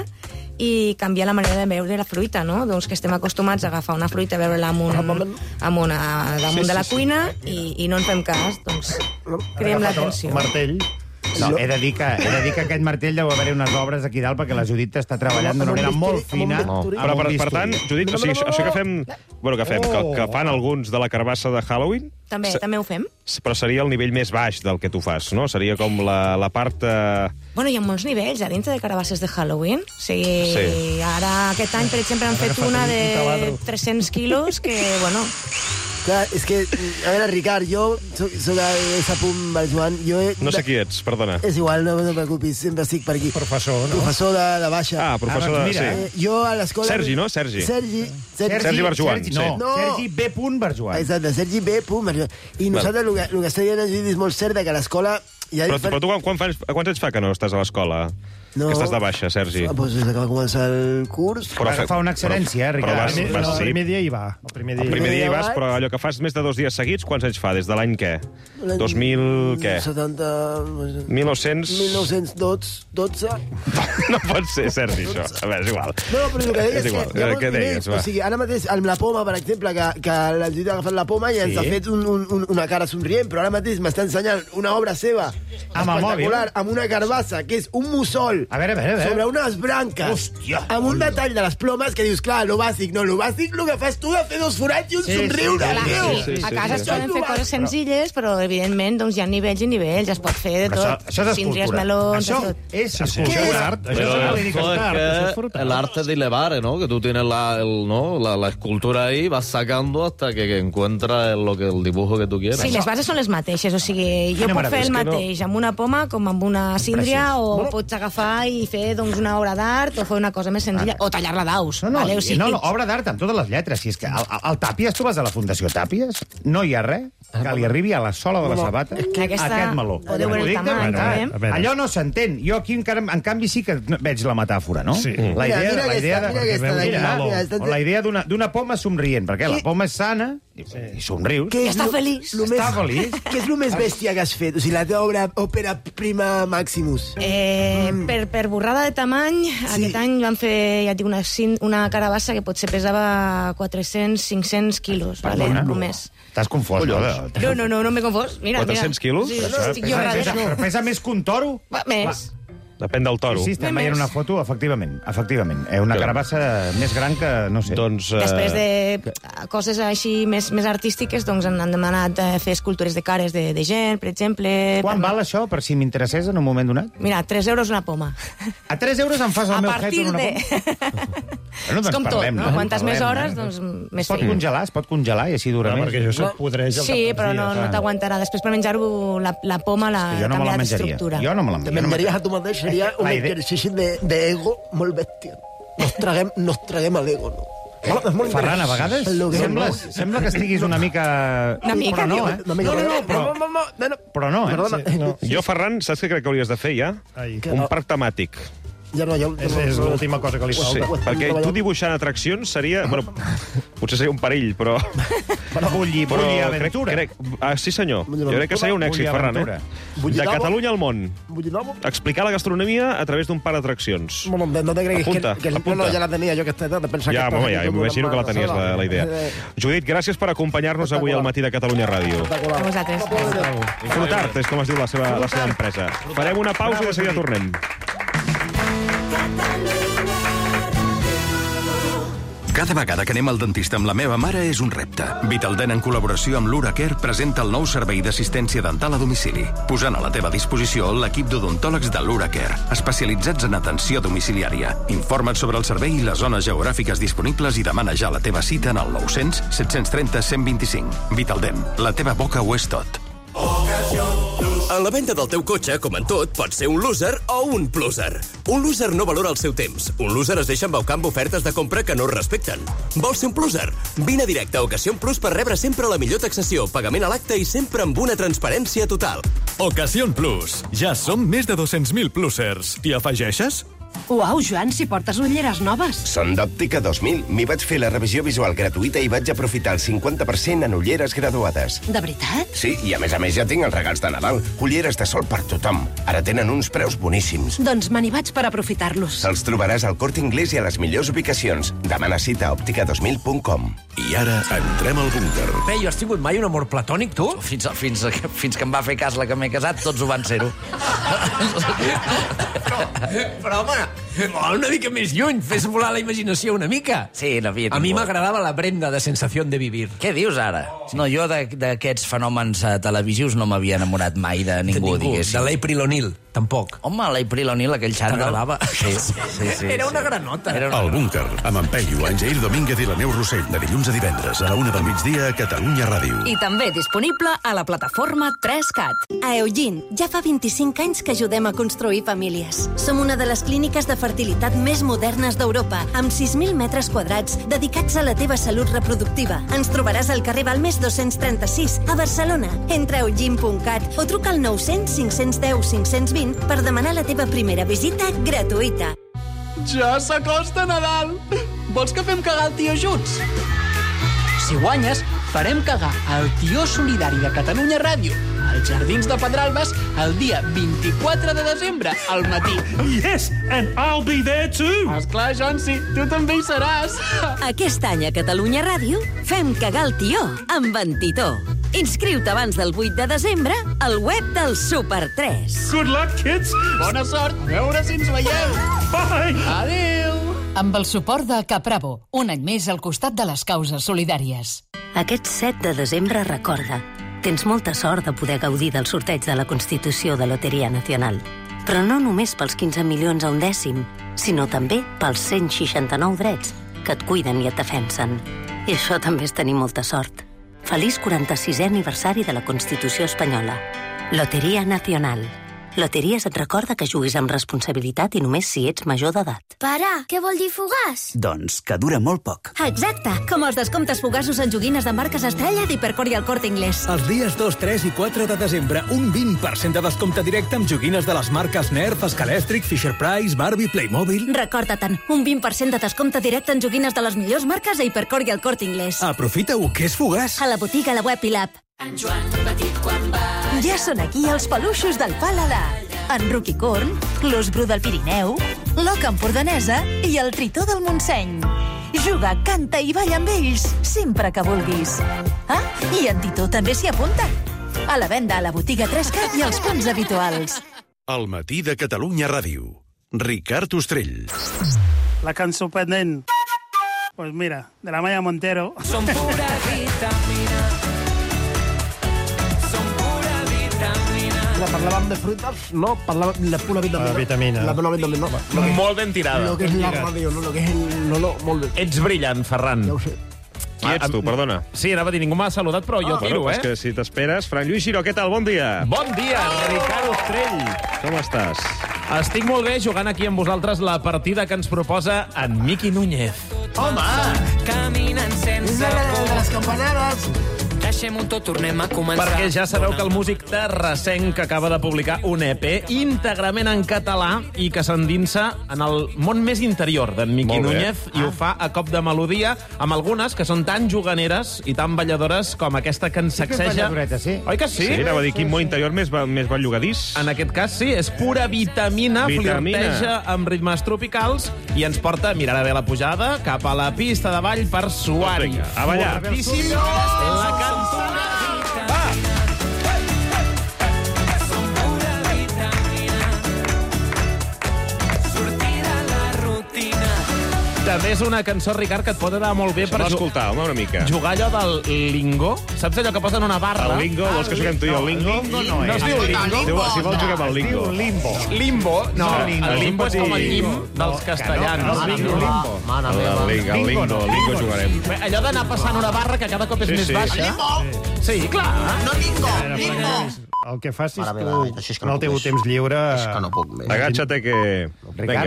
i canviar la manera de veure la fruita, no? Doncs que estem acostumats a agafar una fruita, veure-la amb un, amb una, damunt Sí, de la sí, sí. cuina i, i no en fem cas, doncs creem l'atenció. Martell. No, he de, dir que, he de dir que aquest martell deu haver unes obres aquí dalt perquè la Judit està treballant d'una manera molt fina. No. Però, per, per tant, Judit, o sigui, això, això que fem... Bueno, que fem, que, que fan alguns de la carbassa de Halloween, També, Se- també ho fem. però seria el nivell més baix del que tu fas, no? Seria com la, la part... Eh... Bueno, hi ha molts nivells a dintre de carabasses de Halloween. O sigui, Sí. ara, aquest any, per exemple, han fet una de tres-cents quilos que, bueno... Clar, és que, a veure, Ricard, jo soc, soc el Sapum Barjuan, jo... He, No sé qui ets, perdona. És igual, no, no et preocupis, sempre estic per aquí. Professor, no? Professor de, de baixa. Ah, professor Ah, doncs de... mira, Sí. Eh, jo a l'escola... Sergi, no? Sergi. Sergi. Sergi, Sergi Barjuan, Sergi, sí. no, No. Sergi B. Barjuan. Exacte, Sergi B. Barjuan. I nosaltres el que, el que està dient el Judit és molt cert, que a l'escola... Hi ha Però, diferent- però tu quan, quan fas, quants anys fa que no estàs a l'escola? No. Que estàs de baixa, Sergi. Ah, doncs des que va començar el curs... Però Ara fa una excel·lència, eh, Però Ricard? vas, El vas, primer- sí. el primer dia hi va. El primer dia, El primer dia hi vas, vaig. però allò que fas més de dos dies seguits, quants anys fa? Des de l'any què? L'any dos mil què? setanta... mil nou-cents... mil nou-cents dotze. No pot ser, Sergi, això. A veure, és igual. No, però el que deies És és igual. que... hi ha molts Què deies, nivells. va? O sigui, ara mateix, amb la poma, per exemple, que, que la Judit ha agafat la poma i ens Sí. ha fet un, un, un, una cara somrient, però ara mateix m'està ensenyant una obra seva Amb el mòbil. espectacular, amb una carbassa, que és un mussol A veure, a veure, a veure. sobre unes branques, Hòstia. amb un detall de les plomes que dius, clar, lo bàsic, no, lo bàsic, lo que fas tu de fer dos forats i un Sí, somriure, sí, Clar, tio. sí, a casa es Això és poden lo fer bàsic. coses senzilles, però, evidentment, doncs, hi ha nivells i nivells. Es pot fer de Però tot. això, això és Síndries, escultura. melons, Això de tot. és Què escultura. és? Art. Això Pero és una eso lírica es art, això és que fruta. el arte de elevare, ¿no? Que tú tienes la, el, ¿no? la, la escultura ahí, vas sacando hasta que, que encuentras lo que, el dibujo que tú quieras. Sí, les bases són les mateixes, o sigui, jo Quina puc fer meravella, el és que no- mateix amb una poma com amb una síndria, Preciós. o Bueno. pots agafar i fer doncs, una obra d'art, o fer una cosa més senzilla, o tallar-la d'aus. No, no, vale? O i- sigui, no, no, obra d'art amb totes les lletres. Si és que al, al Tàpies, tu vas a la Fundació Tàpies, no hi ha res que li arribi a la sola de la No, no, sabata que aquesta- aquest meló. podeu veure Ho el dic de tamany, veritat. també. A veure. Allò no s'entén. Jo aquí, encara, en canvi, sí que no- veig la metàfora, no? Sí. La Mira, idea, mira la idea aquesta, de... mira aquesta d'aquí, Mira, mira, està- o la idea d'una d'una poma somrient, perquè la poma és sana i, i somrius. Què I és està lo- feliç. lo Està més- feliç. Què és el més bèstia que has fet? O sigui, la teva obra, òpera prima Maximus. Eh, Mm. per, per borrada de tamany, aquest any vam fer, ja et dic, una, cin- una carabassa que potser pesava quatre-cents, cinc-cents quilos, vale? Perdona. o més. T'has confós, no? No, no, no, no m'he confós. Mira, quatre-cents mira. quilos? Sí, Això estic jo Pesa, darrere. pesa, però pesa més que un toro? Va, més. Depèn del toro. Sí, estem Més. veient una foto, efectivament. Efectivament. Eh, una Que- carabassa més gran que, no sé. Doncs... eh, Després de coses així més, més artístiques, doncs han, han demanat eh, fer escultures de cares de, de gent, per exemple. Quan per- val això, per si m'interessés en un moment donat? Mira, tres euros una poma. A tres euros em fas el A meu partir head en una de... poma? Bueno, És com tot, parlem, no? Quantes més Parlem, hores, eh? doncs més Es pot feina. congelar, es pot congelar i així dura Clar, més. perquè això se't podreix al Sí, cap però dels no, dies, no clar. t'aguantarà. Després per menjar-ho, la, la poma la Jo no me la canviat menjaria. d'estructura. Jo no me la Te menjaria. menjaries a tu mateix, seria un La idea- exercici de, de ego molt bèstia. Nos traguem, nos traguem a l'ego, no? Ferran, a vegades sembla, sembla que estiguis una mica... Una mica, però no, diu. eh? Una mica, no, no, no, però, no, no, no, no. però no, eh? Perdona. Sí, no. Jo, Ferran, saps què crec que hauries de fer, ja? Ai. Un parc temàtic. Ja no, jo... És, és l'última cosa que li Sí, falta. perquè tu dibuixant atraccions seria... Bueno, potser seria un perill, però... Bulli, però bulli crec, aventura. crec, ah, sí, senyor. Jo crec que seria un èxit, Bulli Ferran, aventura. eh? De Catalunya al món. Bullinamo. Explicar la gastronomia a través d'un parc d'atraccions. Bueno, no te creguis Apunta, que, que apunta. no, no, ja la tenia jo aquesta edat de pensar Ja, que... home, ja, m'imagino que la tenies, la, la idea. Judit, gràcies per acompanyar-nos avui al matí de Catalunya Ràdio. A vosaltres. Frutart, és com es diu la seva, la seva empresa. Farem una pausa i de seguida tornem. Cada vegada que anem al dentista amb la meva mare és un repte. Vitaldent, en col·laboració amb l'Uracare, presenta el nou servei d'assistència dental a domicili, posant a la teva disposició l'equip d'odontòlegs de l'Uracare, especialitzats en atenció domiciliària. Informa't sobre el servei i les zones geogràfiques disponibles i demana ja la teva cita en el nou cents, set cents trenta, cent vint-i-cinc. Vitaldent, la teva boca ho és tot. En la venda del teu cotxe, com en tot, pots ser un loser o un pluser. Un loser no valora el seu temps. Un loser es deixa embaucar amb ofertes de compra que no es respecten. Vols ser un pluser? Vine a directe a Ocasión Plus per rebre sempre la millor taxació, pagament a l'acte i sempre amb una transparència total. Ocasión Plus. Ja som més de dos-cents mil plusers. T'hi afegeixes? Uau, Joan, si portes ulleres noves. Són d'Òptica dos mil. M'hi vaig fer la revisió visual gratuïta i vaig aprofitar el cinquanta per cent en ulleres graduades. De veritat? Sí, i a més a més ja tinc els regals de Nadal. Ulleres de sol per tothom. Ara tenen uns preus boníssims. Doncs me n'hi vaig per aprofitar-los. Els trobaràs al Corte Inglés i a les millors ubicacions. Demana cita a òptica dos mil punt com. I ara entrem al búnquer. Bé, jo has tingut mai un amor platònic, tu? Fins, fins, fins que em va fer cas la que m'he casat, tots ho van ser-ho. però, però, home, vol una mica més lluny, fes volar la imaginació una mica. Sí, n'havia tingut. A mi m'agradava la Brenda de Sensación de Vivir. Què dius ara? No, jo d'aquests fenòmens uh, televisius no m'havia enamorat mai de ningú, de ningú. diguéssim. De l'April O'Neil, tampoc. Home, l'April O'Neil, aquell xandall. T'agradava? Sí, sí, sí, sí. Era una granota. Era una... El búnquer, amb en Peyu, en Jair Domínguez i la Neus Rossell, de dilluns a divendres a la una del migdia a Catalunya Ràdio. I també disponible a la plataforma tres cat. A Eugene, ja fa vint-i-cinc anys que ajudem a construir famílies. Som una de les clíniques de fertilitat més modernes d'Europa, amb sis mil metres quadrats dedicats a la teva salut reproductiva. Ens trobaràs al carrer Balmes dos-cents trenta-sis, a Barcelona. Entra a eugene punt cat o truca al nou cents, cinc-cents deu, cinc-cents vint per demanar la teva primera visita gratuïta. Ja s'acosta Nadal! Vols que fem cagar el tio junts? Si guanyes, farem cagar el tió solidari de Catalunya Ràdio als Jardins de Pedralbes el dia vint-i-quatre de desembre, al matí. Yes, and I'll be there too. Esclar, Jonsi, tu també hi seràs. Aquest any a Catalunya Ràdio fem cagar el tió amb en Titó. Inscriu-te abans del vuit de desembre al web del Super tres. Good luck, kids. Bona sort. A veure si ens veiem. Bye. Adéu. Amb el suport de Capravo, un any més al costat de les causes solidàries. Aquest set de desembre recorda. Tens molta sort de poder gaudir del sorteig de la Constitució de Loteria Nacional. Però no només pels quinze milions a un dècim, sinó també pels cent seixanta-nou drets que et cuiden i et defensen. I això també és tenir molta sort. Feliç quaranta-sisè aniversari de la Constitució espanyola. Loteria Nacional. Loteries et recorda que juguis amb responsabilitat i només si ets major d'edat. Pare, què vol dir fugaç? Doncs que dura molt poc. Exacte, com els descomptes fugaços en joguines de marques Estrella d'Hipercor i el Corte Inglés. Els dies dos, tres i quatre de desembre, un vint per cent de descompte directe amb joguines de les marques Nerf, Scalèstric, Fisher-Price, Barbie, Playmobil... Recorda-te'n, un vint per cent de descompte directe en joguines de les millors marques a Hipercor i el Corte Inglés. Aprofita-ho, que és fugaç. A la botiga, a la web i l'app. En Joan petit quan va... Ja són aquí els peluixos del Paladar. En Ruquicorn, l'Os Bru del Pirineu, l'Oca Empordanesa i el Tritó del Montseny. Juga, canta i balla amb ells, sempre que vulguis. Ah, i en Titó també s'hi apunta. A la venda a la botiga tres cat i als punts habituals. El matí de Catalunya Ràdio. Ricard Ostrell. La cançó pendent. Pues mira, de la Maya Montero. Som pura vitamina. Som pura vitamina. La parlàvem de fruites, no, parlàvem de pura vitamina. La vitamina. La pura vitamina, no. Lo que, Molt ben tirada. Lo que és la ràdio, no, lo que és el... No, no, molt bé. Ets brillant, Ferran. Ja ho sé. Qui ets tu, perdona? Sí, anava a dir, ningú m'ha saludat, però jo Ah, tiro, bueno, eh? és que si t'esperes... Fran Lluís Giró, què tal? Bon dia. Bon dia, Ricard Ostrell. Com estàs? Estic molt bé jugant aquí amb vosaltres la partida que ens proposa en Miqui Núñez. Home! Caminant sense por. Les campanades! Deixem-ho tot, tornem a començar. Perquè ja sabeu que el músic terrassenc acaba de publicar un E P íntegrament en català i que s'endinsa en el món més interior d'en Miqui Núñez i ho fa a cop de melodia amb algunes que són tan juganeres i tan balladores com aquesta que ens sacseja. Sí. Oi que sí? Sí, anava a dir, quin món interior més, més bellugadís. En aquest cas, sí, és pura vitamina, Vitamina. flirteja amb ritmes tropicals i ens porta, mirarà bé la pujada, cap a la pista de ball per suar-hi. Vinga, a ballar. Fortíssim, la cançó. També és una cançó, Ricard, que et pot anar molt bé Això per l'ha escoltat, home, una mica. jugar allò del lingo. Saps allò que posen una barra? El lingo? Vols que juguem tu i el lingo? Lingo no No es diu lingo? Si vols, si vols juguem al lingo. Diu limbo. Limbo? No, No, el limbo és com el llim dels castellans. No, no, no, limbo. Mare El meva. lingo, el lingo, el lingo jugarem. Bé, allò d'anar passant una barra que cada cop és Sí, més sí. baixa. Sí, clar. No lingo, lingo. El que facis Mare tu meva, això és que en no el teu puc més. temps lliure... És que no puc més. Agatxa-te que... Ricard,